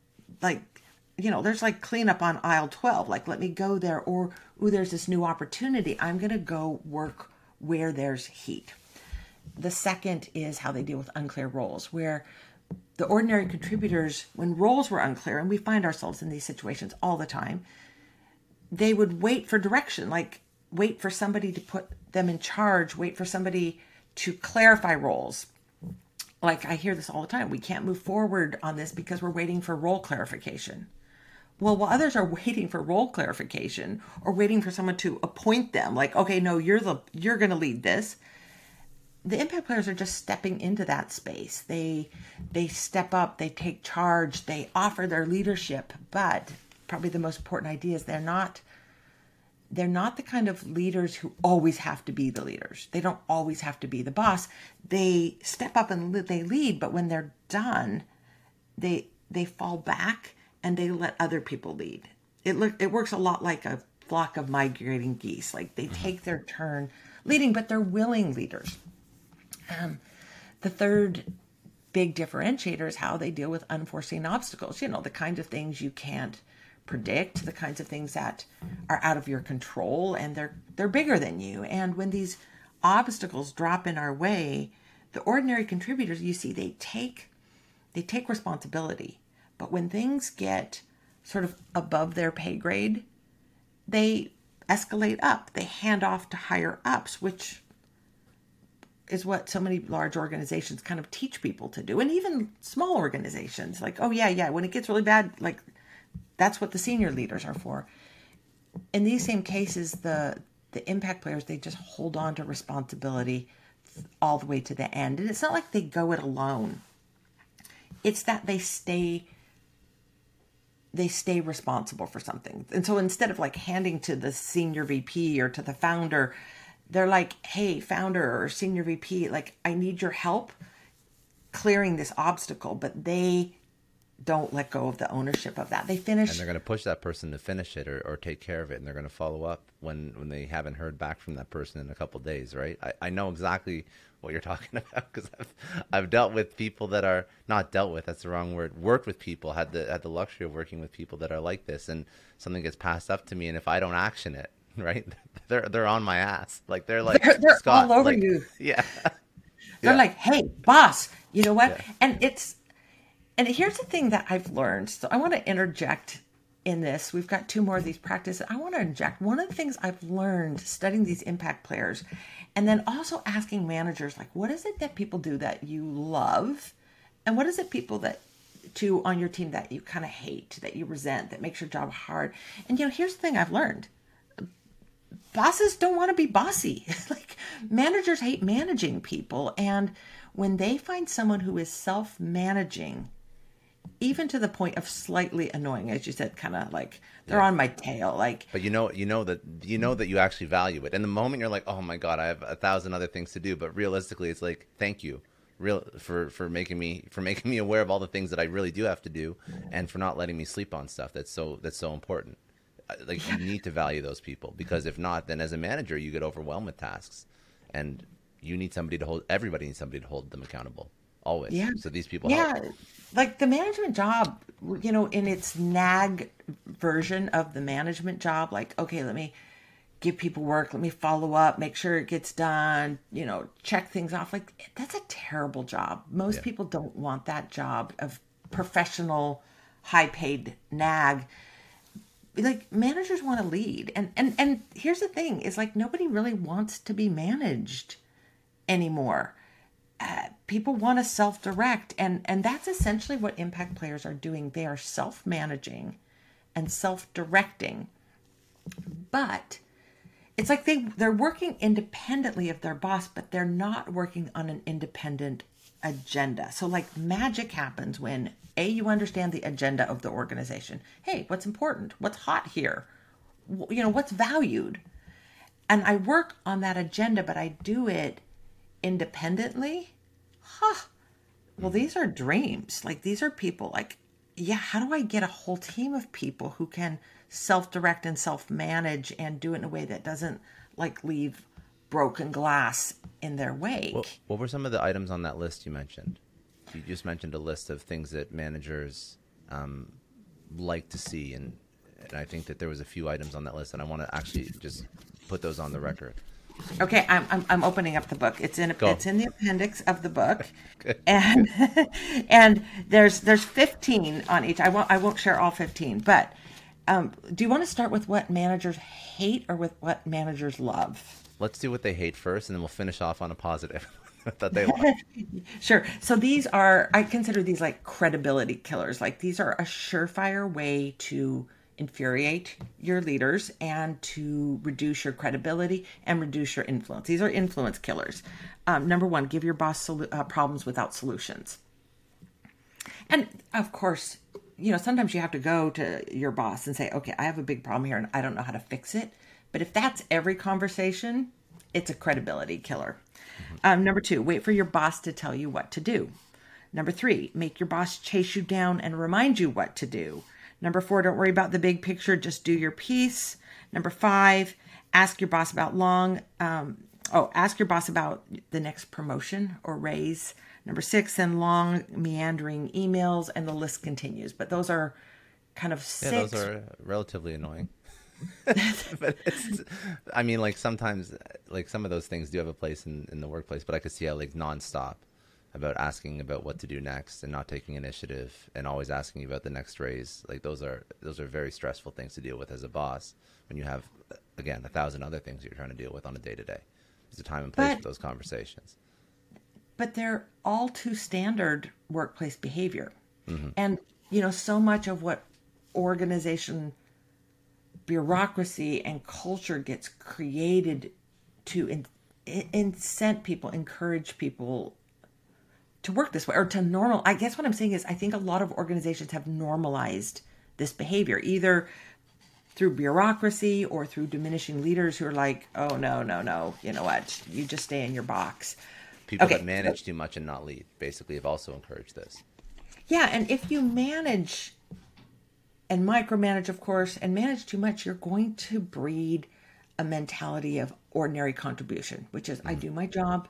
there's like cleanup on aisle 12. Like, let me go there. Or, ooh, there's this new opportunity. I'm going to go work where there's heat. The second is how they deal with unclear roles, where the ordinary contributors, when roles were unclear, and we find ourselves in these situations all the time, they would wait for direction, like wait for somebody to put them in charge, wait for somebody to clarify roles. Like I hear this all the time. We can't move forward on this because we're waiting for role clarification. Well, while others are waiting for role clarification or waiting for someone to appoint them, like, okay, no, you're going to lead this. The impact players are just stepping into that space. They step up, they take charge, they offer their leadership. But probably the most important idea is they're not the kind of leaders who always have to be the leaders. They don't always have to be the boss. They step up and they lead, but when they're done, they fall back and they let other people lead. It works a lot like a flock of migrating geese. Like they take their turn leading, but they're willing leaders. The third big differentiator is how they deal with unforeseen obstacles. You know, the kinds of things you can't predict, the kinds of things that are out of your control, and they're bigger than you. And when these obstacles drop in our way, the ordinary contributors, you see, they take responsibility. But when things get sort of above their pay grade, they escalate up. They hand off to higher ups, which is what so many large organizations kind of teach people to do. And even small organizations, like, oh yeah, when it gets really bad, like that's what the senior leaders are for. In these same cases, the impact players, they just hold on to responsibility all the way to the end. And it's not like they go it alone. It's that they stay responsible for something. And so instead of like handing to the senior VP or to the founder, they're like, hey, founder or senior VP, like, I need your help clearing this obstacle. But they don't let go of the ownership of that. They finish. And they're going to push that person to finish it or take care of it. And they're going to follow up when they haven't heard back from that person in a couple of days, right? I know exactly what you're talking about because I've dealt with people that are not dealt with. That's the wrong word. Worked with people, had the luxury of working with people that are like this, and something gets passed up to me. And if I don't action it, right, they're on my ass. Like they're like, they're Scott, all over like, you. Yeah. They're like, hey, boss, you know what? Yeah. And here's the thing that I've learned. So I want to interject in this. We've got two more of these practices. I want to inject one of the things I've learned studying these impact players, and then also asking managers, like, what is it that people do that you love? And what is it people that on your team that you kind of hate, that you resent, that makes your job hard? And, you know, here's the thing I've learned. Bosses don't want to be bossy. Like managers hate managing people. And when they find someone who is self-managing, even to the point of slightly annoying, as you said, kind of like they're on my tail, like. But you know that you actually value it. And the moment you're like, oh my God, I have 1,000 other things to do. But realistically, it's like, thank you, for making me aware of all the things that I really do have to do, and for not letting me sleep on stuff that's so important. Like you need to value those people, because if not, then as a manager you get overwhelmed with tasks, and you need somebody to hold. Everybody needs somebody to hold them accountable. Always. Yeah. So these people help. Like the management job, you know, in its nag version of the management job, like, okay, let me give people work, let me follow up, make sure it gets done, you know, check things off. Like that's a terrible job. Most people don't want that job of professional, high paid nag. Like managers want to lead. And here's the thing is like nobody really wants to be managed anymore. People want to self-direct, and that's essentially what impact players are doing. They are self-managing and self-directing, but it's like they're working independently of their boss, but they're not working on an independent agenda. So like magic happens when you understand the agenda of the organization. Hey, what's important? What's hot here? You know, what's valued? And I work on that agenda, but I do it independently. Well, these are dreams. Like these are people like, yeah, how do I get a whole team of people who can self-direct and self-manage and do it in a way that doesn't like leave broken glass in their wake? What were some of the items on that list you mentioned? You just mentioned a list of things that managers like to see, and I think that there was a few items on that list, and I want to actually just put those on the record. Okay, I'm opening up the book. It's in the appendix of the book, Good. and there's 15 on each. I won't share all 15, but do you want to start with what managers hate or with what managers love? Let's do what they hate first, and then we'll finish off on a positive. that they love. Sure. So these are, I consider these like credibility killers. Like these are a surefire way to infuriate your leaders and to reduce your credibility and reduce your influence. These are influence killers. Number one, give your boss problems without solutions. And of course, sometimes you have to go to your boss and say, okay, I have a big problem here and I don't know how to fix it. But if that's every conversation, it's a credibility killer. Number two, wait for your boss to tell you what to do. Number three, make your boss chase you down and remind you what to do. Number four, don't worry about the big picture, just do your piece. Number five, ask your boss about ask your boss about the next promotion or raise. Number six, send long meandering emails, and the list continues. But those are kind of six. Yeah, those are relatively annoying. But I mean, like sometimes, like some of those things do have a place in the workplace, but I could see how like nonstop about asking about what to do next and not taking initiative and always asking about the next raise. Like those are very stressful things to deal with as a boss when you have, again, 1,000 other things you're trying to deal with on a day to day. There's a time and place for those conversations. But they're all too standard workplace behavior. And, so much of what organization bureaucracy and culture gets created to incent people, encourage people to work this way or to I guess what I'm saying is I think a lot of organizations have normalized this behavior, either through bureaucracy or through diminishing leaders who are like, oh, no, you know what, you just stay in your box. People that manage too much and not lead basically have also encouraged this. Yeah, and if you manage and micromanage, of course, and manage too much, you're going to breed a mentality of ordinary contribution, which is I do my job.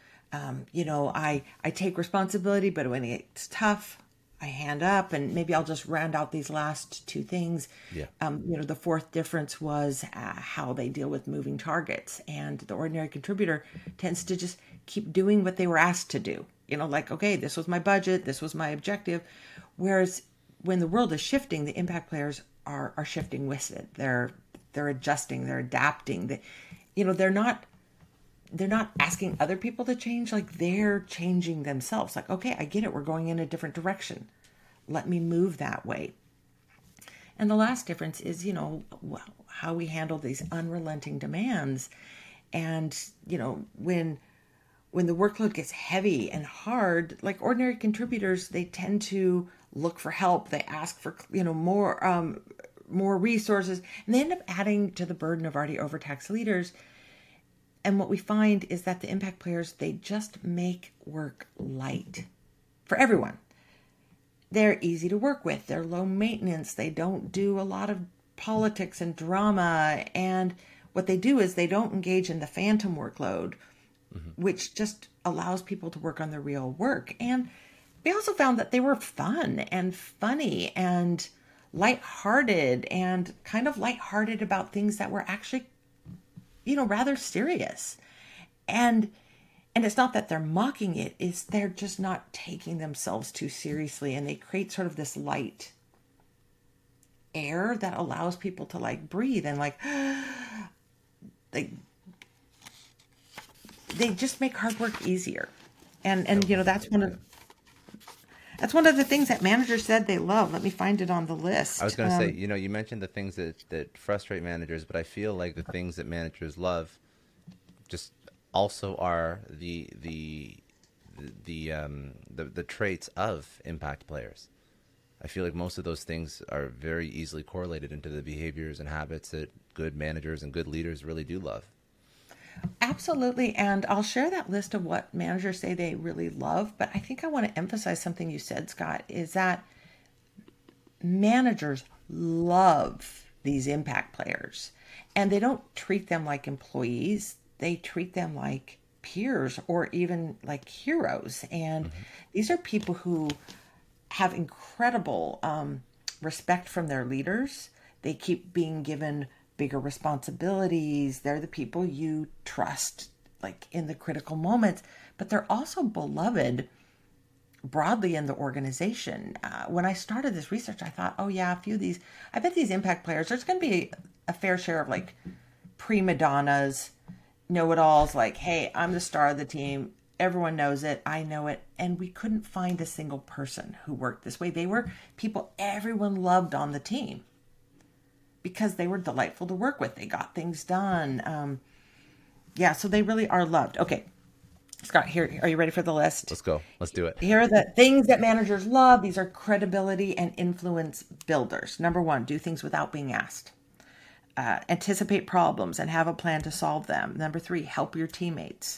I take responsibility, but when it's tough, I hand up, and maybe I'll just round out these last two things. Yeah. The fourth difference was how they deal with moving targets, and the ordinary contributor tends to just keep doing what they were asked to do. Like, okay, this was my budget, this was my objective. Whereas when the world is shifting, the impact players are shifting with it. They're adjusting, they're adapting. They're not asking other people to change, like they're changing themselves. Like, okay, I get it. We're going in a different direction. Let me move that way. And the last difference is, how we handle these unrelenting demands. And, when the workload gets heavy and hard, like ordinary contributors, they tend to look for help. They ask for, more resources, and they end up adding to the burden of already overtaxed leaders. And what we find is that the impact players, they just make work light for everyone. They're easy to work with. They're low maintenance. They don't do a lot of politics and drama. And what they do is they don't engage in the phantom workload, which just allows people to work on the real work. And we also found that they were fun and funny and lighthearted and kind of lighthearted about things that were actually rather serious. And it's not that they're mocking it, it's they're just not taking themselves too seriously, and they create sort of this light air that allows people to like breathe and like they just make hard work easier. And that's one of the things that managers said they love. Let me find it on the list. I was going to say, you mentioned the things that frustrate managers, but I feel like the things that managers love just also are the traits of impact players. I feel like most of those things are very easily correlated into the behaviors and habits that good managers and good leaders really do love. Absolutely. And I'll share that list of what managers say they really love. But I think I want to emphasize something you said, Scott, is that managers love these impact players. And they don't treat them like employees. They treat them like peers or even like heroes. And these are people who have incredible respect from their leaders. They keep being given bigger responsibilities. They're the people you trust, like in the critical moments, but they're also beloved broadly in the organization. When I started this research, I thought, oh yeah, a few of these, I bet these impact players, there's going to be a fair share of like prima donnas, know-it-alls, like, hey, I'm the star of the team. Everyone knows it. I know it. And we couldn't find a single person who worked this way. They were people everyone loved on the team because they were delightful to work with. They got things done. Yeah, so they really are loved. Okay, Scott, here, are you ready for the list? Let's go. Let's do it. Here are the things that managers love. These are credibility and influence builders. Number one, do things without being asked. Anticipate problems and have a plan to solve them. Number three, help your teammates.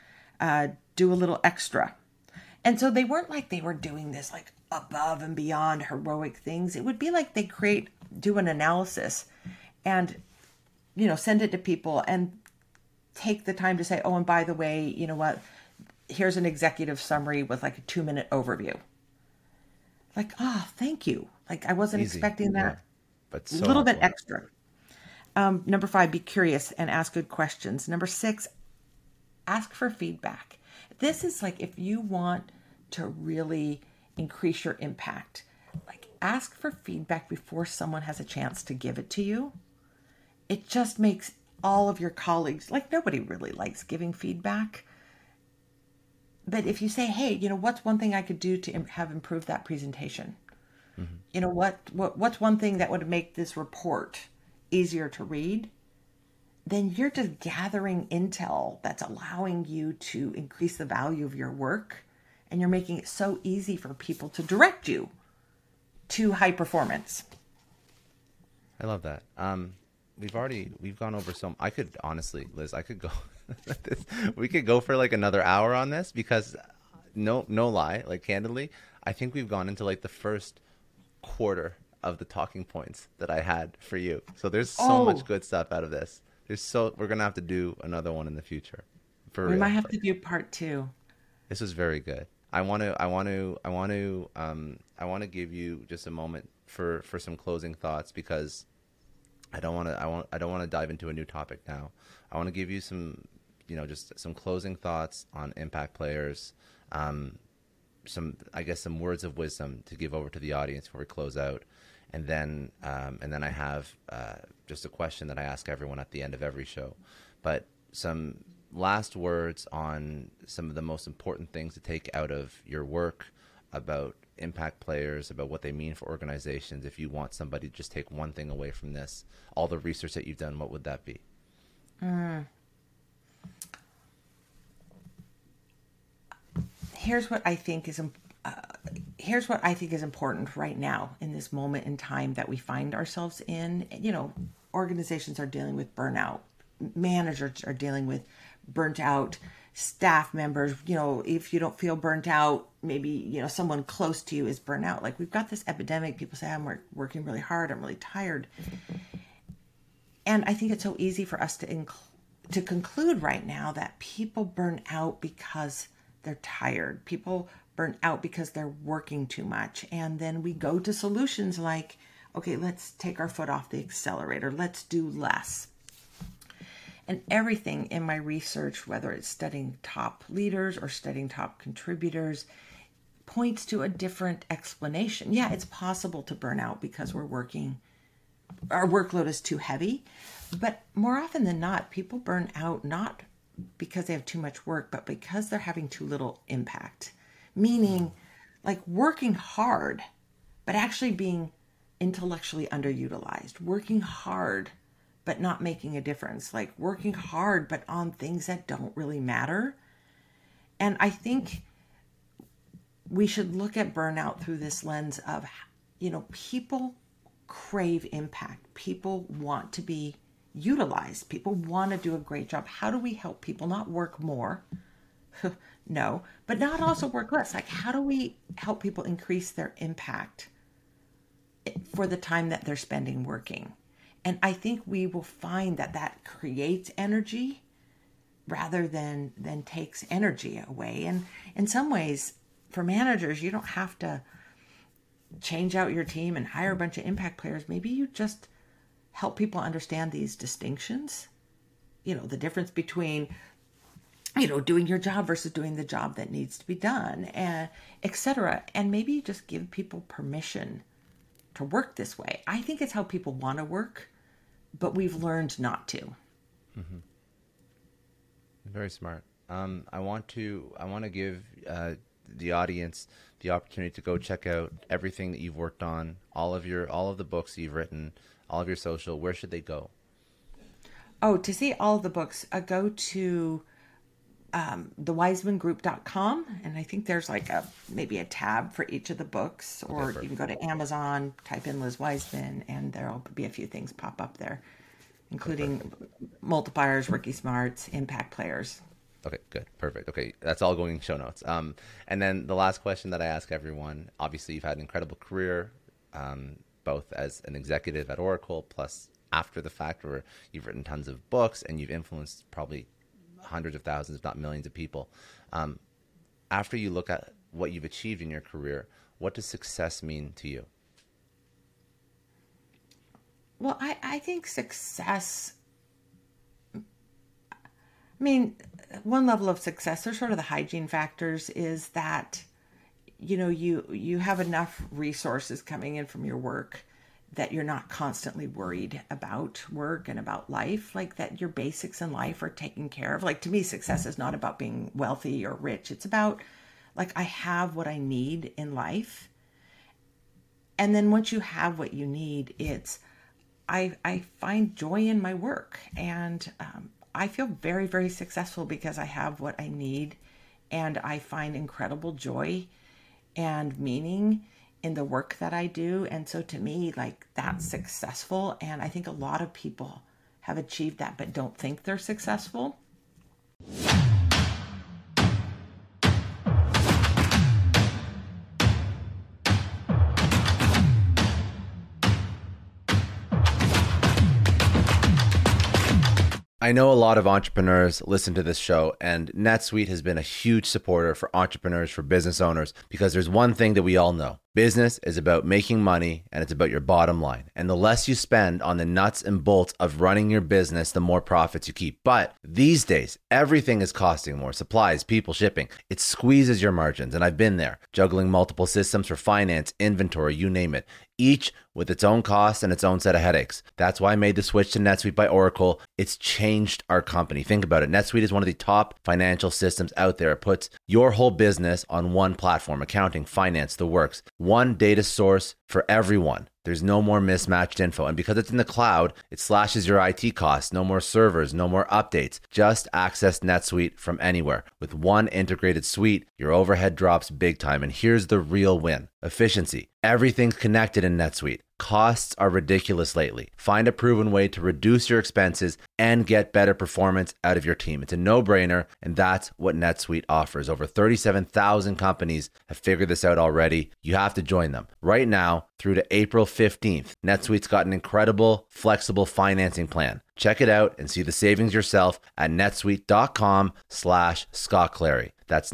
Do a little extra. And so they weren't like they were doing this like above and beyond heroic things. It would be like they do an analysis and, send it to people and take the time to say, oh, and by the way, you know what? Here's an executive summary with like a 2-minute overview. Like, oh, thank you. Like I wasn't expecting that. Yeah. But so a little bit extra. Number 5, be curious and ask good questions. Number 6, ask for feedback. This is like if you want to really increase your impact, like ask for feedback before someone has a chance to give it to you. It just makes all of your colleagues, like nobody really likes giving feedback. But if you say, hey, what's one thing I could do to have improved that presentation? Mm-hmm. What's one thing that would make this report easier to read? Then you're just gathering intel that's allowing you to increase the value of your work. And you're making it so easy for people to direct you to high performance. I love that. We've gone over some. I could honestly, Liz, go. We could go for like another hour on this because no lie, like candidly, I think we've gone into like the first quarter of the talking points that I had for you. So there's so much good stuff out of this. We're gonna have to do another one in the future. We might have to do part 2. This was very good. I want to give you just a moment for some closing thoughts because I don't want to dive into a new topic now. I want to give you some, just some closing thoughts on impact players, some words of wisdom to give over to the audience before we close out. And then I have just a question that I ask everyone at the end of every show. But some last words on some of the most important things to take out of your work about impact players, about what they mean for organizations. If you want somebody to just take one thing away from this, all the research that you've done, what would that be? Here's what I think is important right now in this moment in time that we find ourselves in. Organizations are dealing with burnout. Managers are dealing with burnt out staff members. If you don't feel burnt out, maybe, someone close to you is burnt out. Like we've got this epidemic. People say, I'm working really hard. I'm really tired. And I think it's so easy for us to conclude right now that people burn out because they're tired. People burn out because they're working too much. And then we go to solutions like, okay, let's take our foot off the accelerator. Let's do less. And everything in my research, whether it's studying top leaders or studying top contributors, points to a different explanation. Yeah, it's possible to burn out because our workload is too heavy. But more often than not, people burn out not because they have too much work, but because they're having too little impact. Meaning, like working hard, but actually being intellectually underutilized. Working hard, but not making a difference. Like working hard, but on things that don't really matter. And I think we should look at burnout through this lens of, people crave impact. People want to be utilized. People want to do a great job. How do we help people not work more? No, but not also work less. Like, how do we help people increase their impact for the time that they're spending working? And I think we will find that creates energy rather than takes energy away. And in some ways, for managers, you don't have to change out your team and hire a bunch of impact players. Maybe you just help people understand these distinctions, the difference between, doing your job versus doing the job that needs to be done, and et cetera. And maybe you just give people permission to work this way. I think it's how people want to work, but we've learned not to. Mm-hmm. Very smart. I want to give the audience the opportunity to go check out everything that you've worked on, all of the books you've written, all of your social. Where should they go? Oh, to see all of the books, go to thewisemangroup.com, and I think there's like maybe a tab for each of the books, or Okay, you can go to Amazon, type in Liz Wiseman, and there'll be a few things pop up there, including multipliers, rookie smarts, impact players. Okay, good. Perfect. Okay, that's all going in show notes. And then the last question that I ask everyone, obviously you've had an incredible career, both as an executive at Oracle, plus after the fact, where you've written tons of books and you've influenced probably hundreds of thousands, if not millions of people. After you look at what you've achieved in your career, what does success mean to you? Well, I think success, I mean, one level of success, there's sort of the hygiene factors, is that, you have enough resources coming in from your work that you're not constantly worried about work and about life, like that your basics in life are taken care of. Like, to me, success is not about being wealthy or rich. It's about, like, I have what I need in life. And then once you have what you need, I find joy in my work, and I feel very, very successful because I have what I need, and I find incredible joy and meaning in the work that I do. And so to me, like, that's successful. And I think a lot of people have achieved that but don't think they're successful. I know a lot of entrepreneurs listen to this show, and NetSuite has been a huge supporter for entrepreneurs, for business owners, because there's one thing that we all know. Business is about making money, and it's about your bottom line. And the less you spend on the nuts and bolts of running your business, the more profits you keep. But these days, everything is costing more. Supplies, people, shipping. It squeezes your margins, and I've been there, juggling multiple systems for finance, inventory, you name it, each with its own costs and its own set of headaches. That's why I made the switch to NetSuite by Oracle. It's changed our company. Think about it. NetSuite is one of the top financial systems out there. It puts your whole business on one platform: accounting, finance, the works. One data source for everyone. There's no more mismatched info. And because it's in the cloud, it slashes your IT costs. No more servers, no more updates. Just access NetSuite from anywhere. With one integrated suite, your overhead drops big time. And here's the real win: efficiency. Everything's connected in NetSuite. Costs are ridiculous lately. Find a proven way to reduce your expenses and get better performance out of your team. It's a no-brainer, and that's what NetSuite offers. Over 37,000 companies have figured this out already. You have to join them. Right now, through to April 15th, NetSuite's got an incredible, flexible financing plan. Check it out and see the savings yourself at netsuite.com/Scott Clary. That's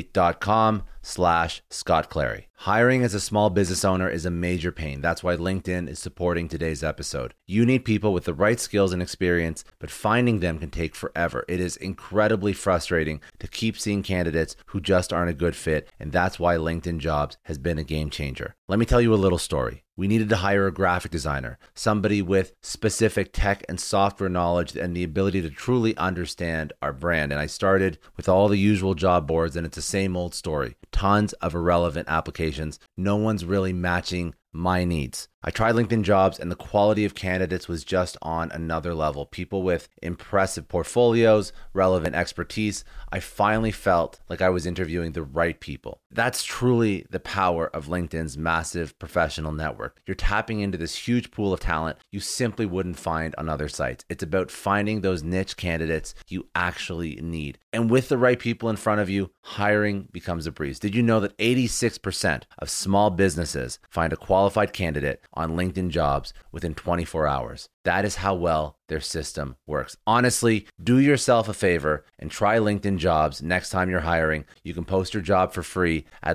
netsuite.com/Scott Clary. Hiring as a small business owner is a major pain. That's why LinkedIn is supporting today's episode. You need people with the right skills and experience, but finding them can take forever. It is incredibly frustrating to keep seeing candidates who just aren't a good fit, and that's why LinkedIn Jobs has been a game changer. Let me tell you a little story. We needed to hire a graphic designer, somebody with specific tech and software knowledge and the ability to truly understand our brand. And I started with all the usual job boards, and it's the same old story. Tons of irrelevant applications. No one's really matching my needs. I tried LinkedIn Jobs, and the quality of candidates was just on another level. People with impressive portfolios, relevant expertise. I finally felt like I was interviewing the right people. That's truly the power of LinkedIn's massive professional network. You're tapping into this huge pool of talent you simply wouldn't find on other sites. It's about finding those niche candidates you actually need. And with the right people in front of you, hiring becomes a breeze. Did you know that 86% of small businesses find a qualified candidate on LinkedIn Jobs within 24 hours? That is how well their system works. Honestly, do yourself a favor and try LinkedIn Jobs next time you're hiring. You can post your job for free at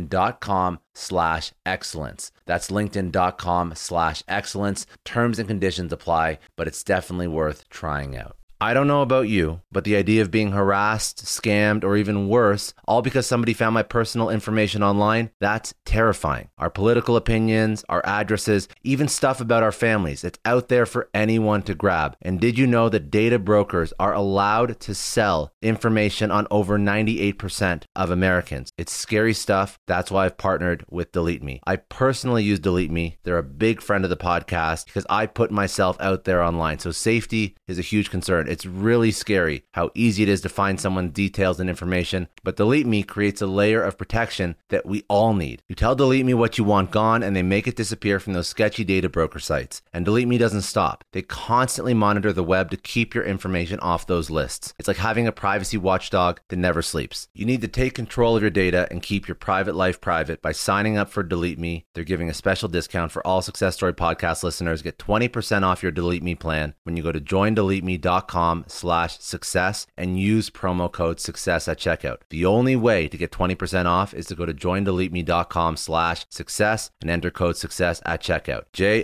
linkedin.com/excellence. That's linkedin.com/excellence. Terms and conditions apply, but it's definitely worth trying out. I don't know about you, but the idea of being harassed, scammed, or even worse, all because somebody found my personal information online, that's terrifying. Our political opinions, our addresses, even stuff about our families, it's out there for anyone to grab. And did you know that data brokers are allowed to sell information on over 98% of Americans? It's scary stuff. That's why I've partnered with Delete Me. I personally use Delete Me. They're a big friend of the podcast because I put myself out there online. So safety is a huge concern. It's really scary how easy it is to find someone's details and information, but Delete Me creates a layer of protection that we all need. You tell Delete Me what you want gone, and they make it disappear from those sketchy data broker sites. And Delete Me doesn't stop. They constantly monitor the web to keep your information off those lists. It's like having a privacy watchdog that never sleeps. You need to take control of your data and keep your private life private by signing up for Delete Me. They're giving a special discount for all Success Story podcast listeners. Get 20% off your Delete Me plan when you go to joindeleteme.com/success and use promo code success at checkout. The only way to get 20% off is to go to joindeleteme.com/success and enter code success at checkout.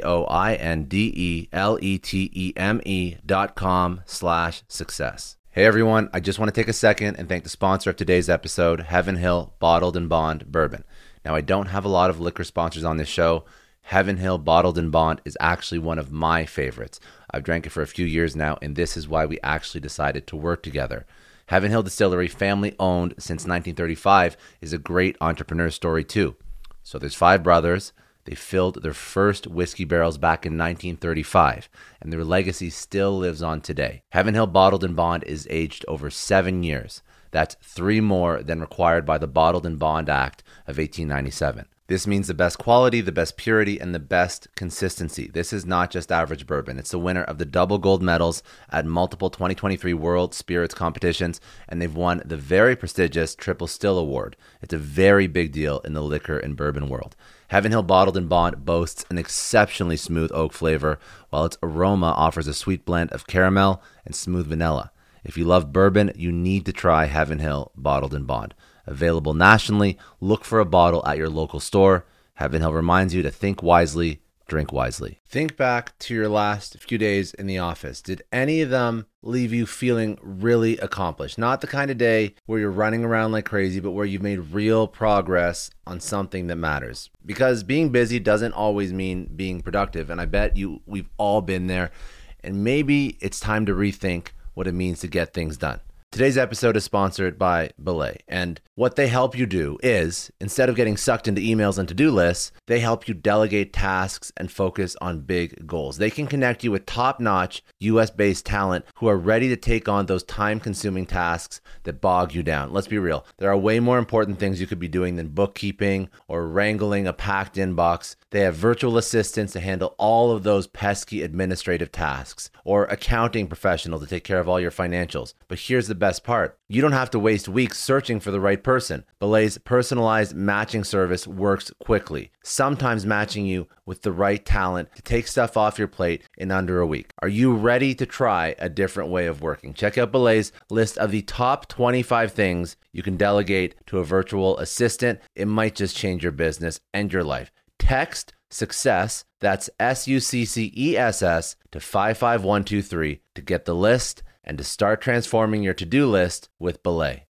joindeleteme.com/success. Hey everyone, I just want to take a second and thank the sponsor of today's episode, Heaven Hill Bottled and Bond Bourbon. Now, I don't have a lot of liquor sponsors on this show. Heaven Hill Bottled and Bond is actually one of my favorites. I've drank it for a few years now, and this is why we actually decided to work together. Heaven Hill Distillery, family owned since 1935, is a great entrepreneur story too. So there's 5 brothers. They filled their first whiskey barrels back in 1935, and their legacy still lives on today. Heaven Hill Bottled and Bond is aged over 7 years. That's 3 more than required by the Bottled and Bond Act of 1897. This means the best quality, the best purity, and the best consistency. This is not just average bourbon. It's the winner of the double gold medals at multiple 2023 World Spirits competitions, and they've won the very prestigious Triple Still Award. It's a very big deal in the liquor and bourbon world. Heaven Hill Bottled and Bond boasts an exceptionally smooth oak flavor, while its aroma offers a sweet blend of caramel and smooth vanilla. If you love bourbon, you need to try Heaven Hill Bottled and Bond. Available nationally, look for a bottle at your local store. Heaven Hill reminds you to think wisely, drink wisely. Think back to your last few days in the office. Did any of them leave you feeling really accomplished? Not the kind of day where you're running around like crazy, but where you've made real progress on something that matters. Because being busy doesn't always mean being productive, and I bet we've all been there. And maybe it's time to rethink what it means to get things done. Today's episode is sponsored by Belay, and what they help you do is, instead of getting sucked into emails and to-do lists, they help you delegate tasks and focus on big goals. They can connect you with top-notch US-based talent who are ready to take on those time-consuming tasks that bog you down. Let's be real. There are way more important things you could be doing than bookkeeping or wrangling a packed inbox. They have virtual assistants to handle all of those pesky administrative tasks, or accounting professional to take care of all your financials. But here's the best part. You don't have to waste weeks searching for the right person. Belay's personalized matching service works quickly, sometimes matching you with the right talent to take stuff off your plate in under a week. Are you ready to try a different way of working? Check out Belay's list of the top 25 things you can delegate to a virtual assistant. It might just change your business and your life. Text SUCCESS, that's SUCCESS, to 55123 to get the list and to start transforming your to-do list with Belay.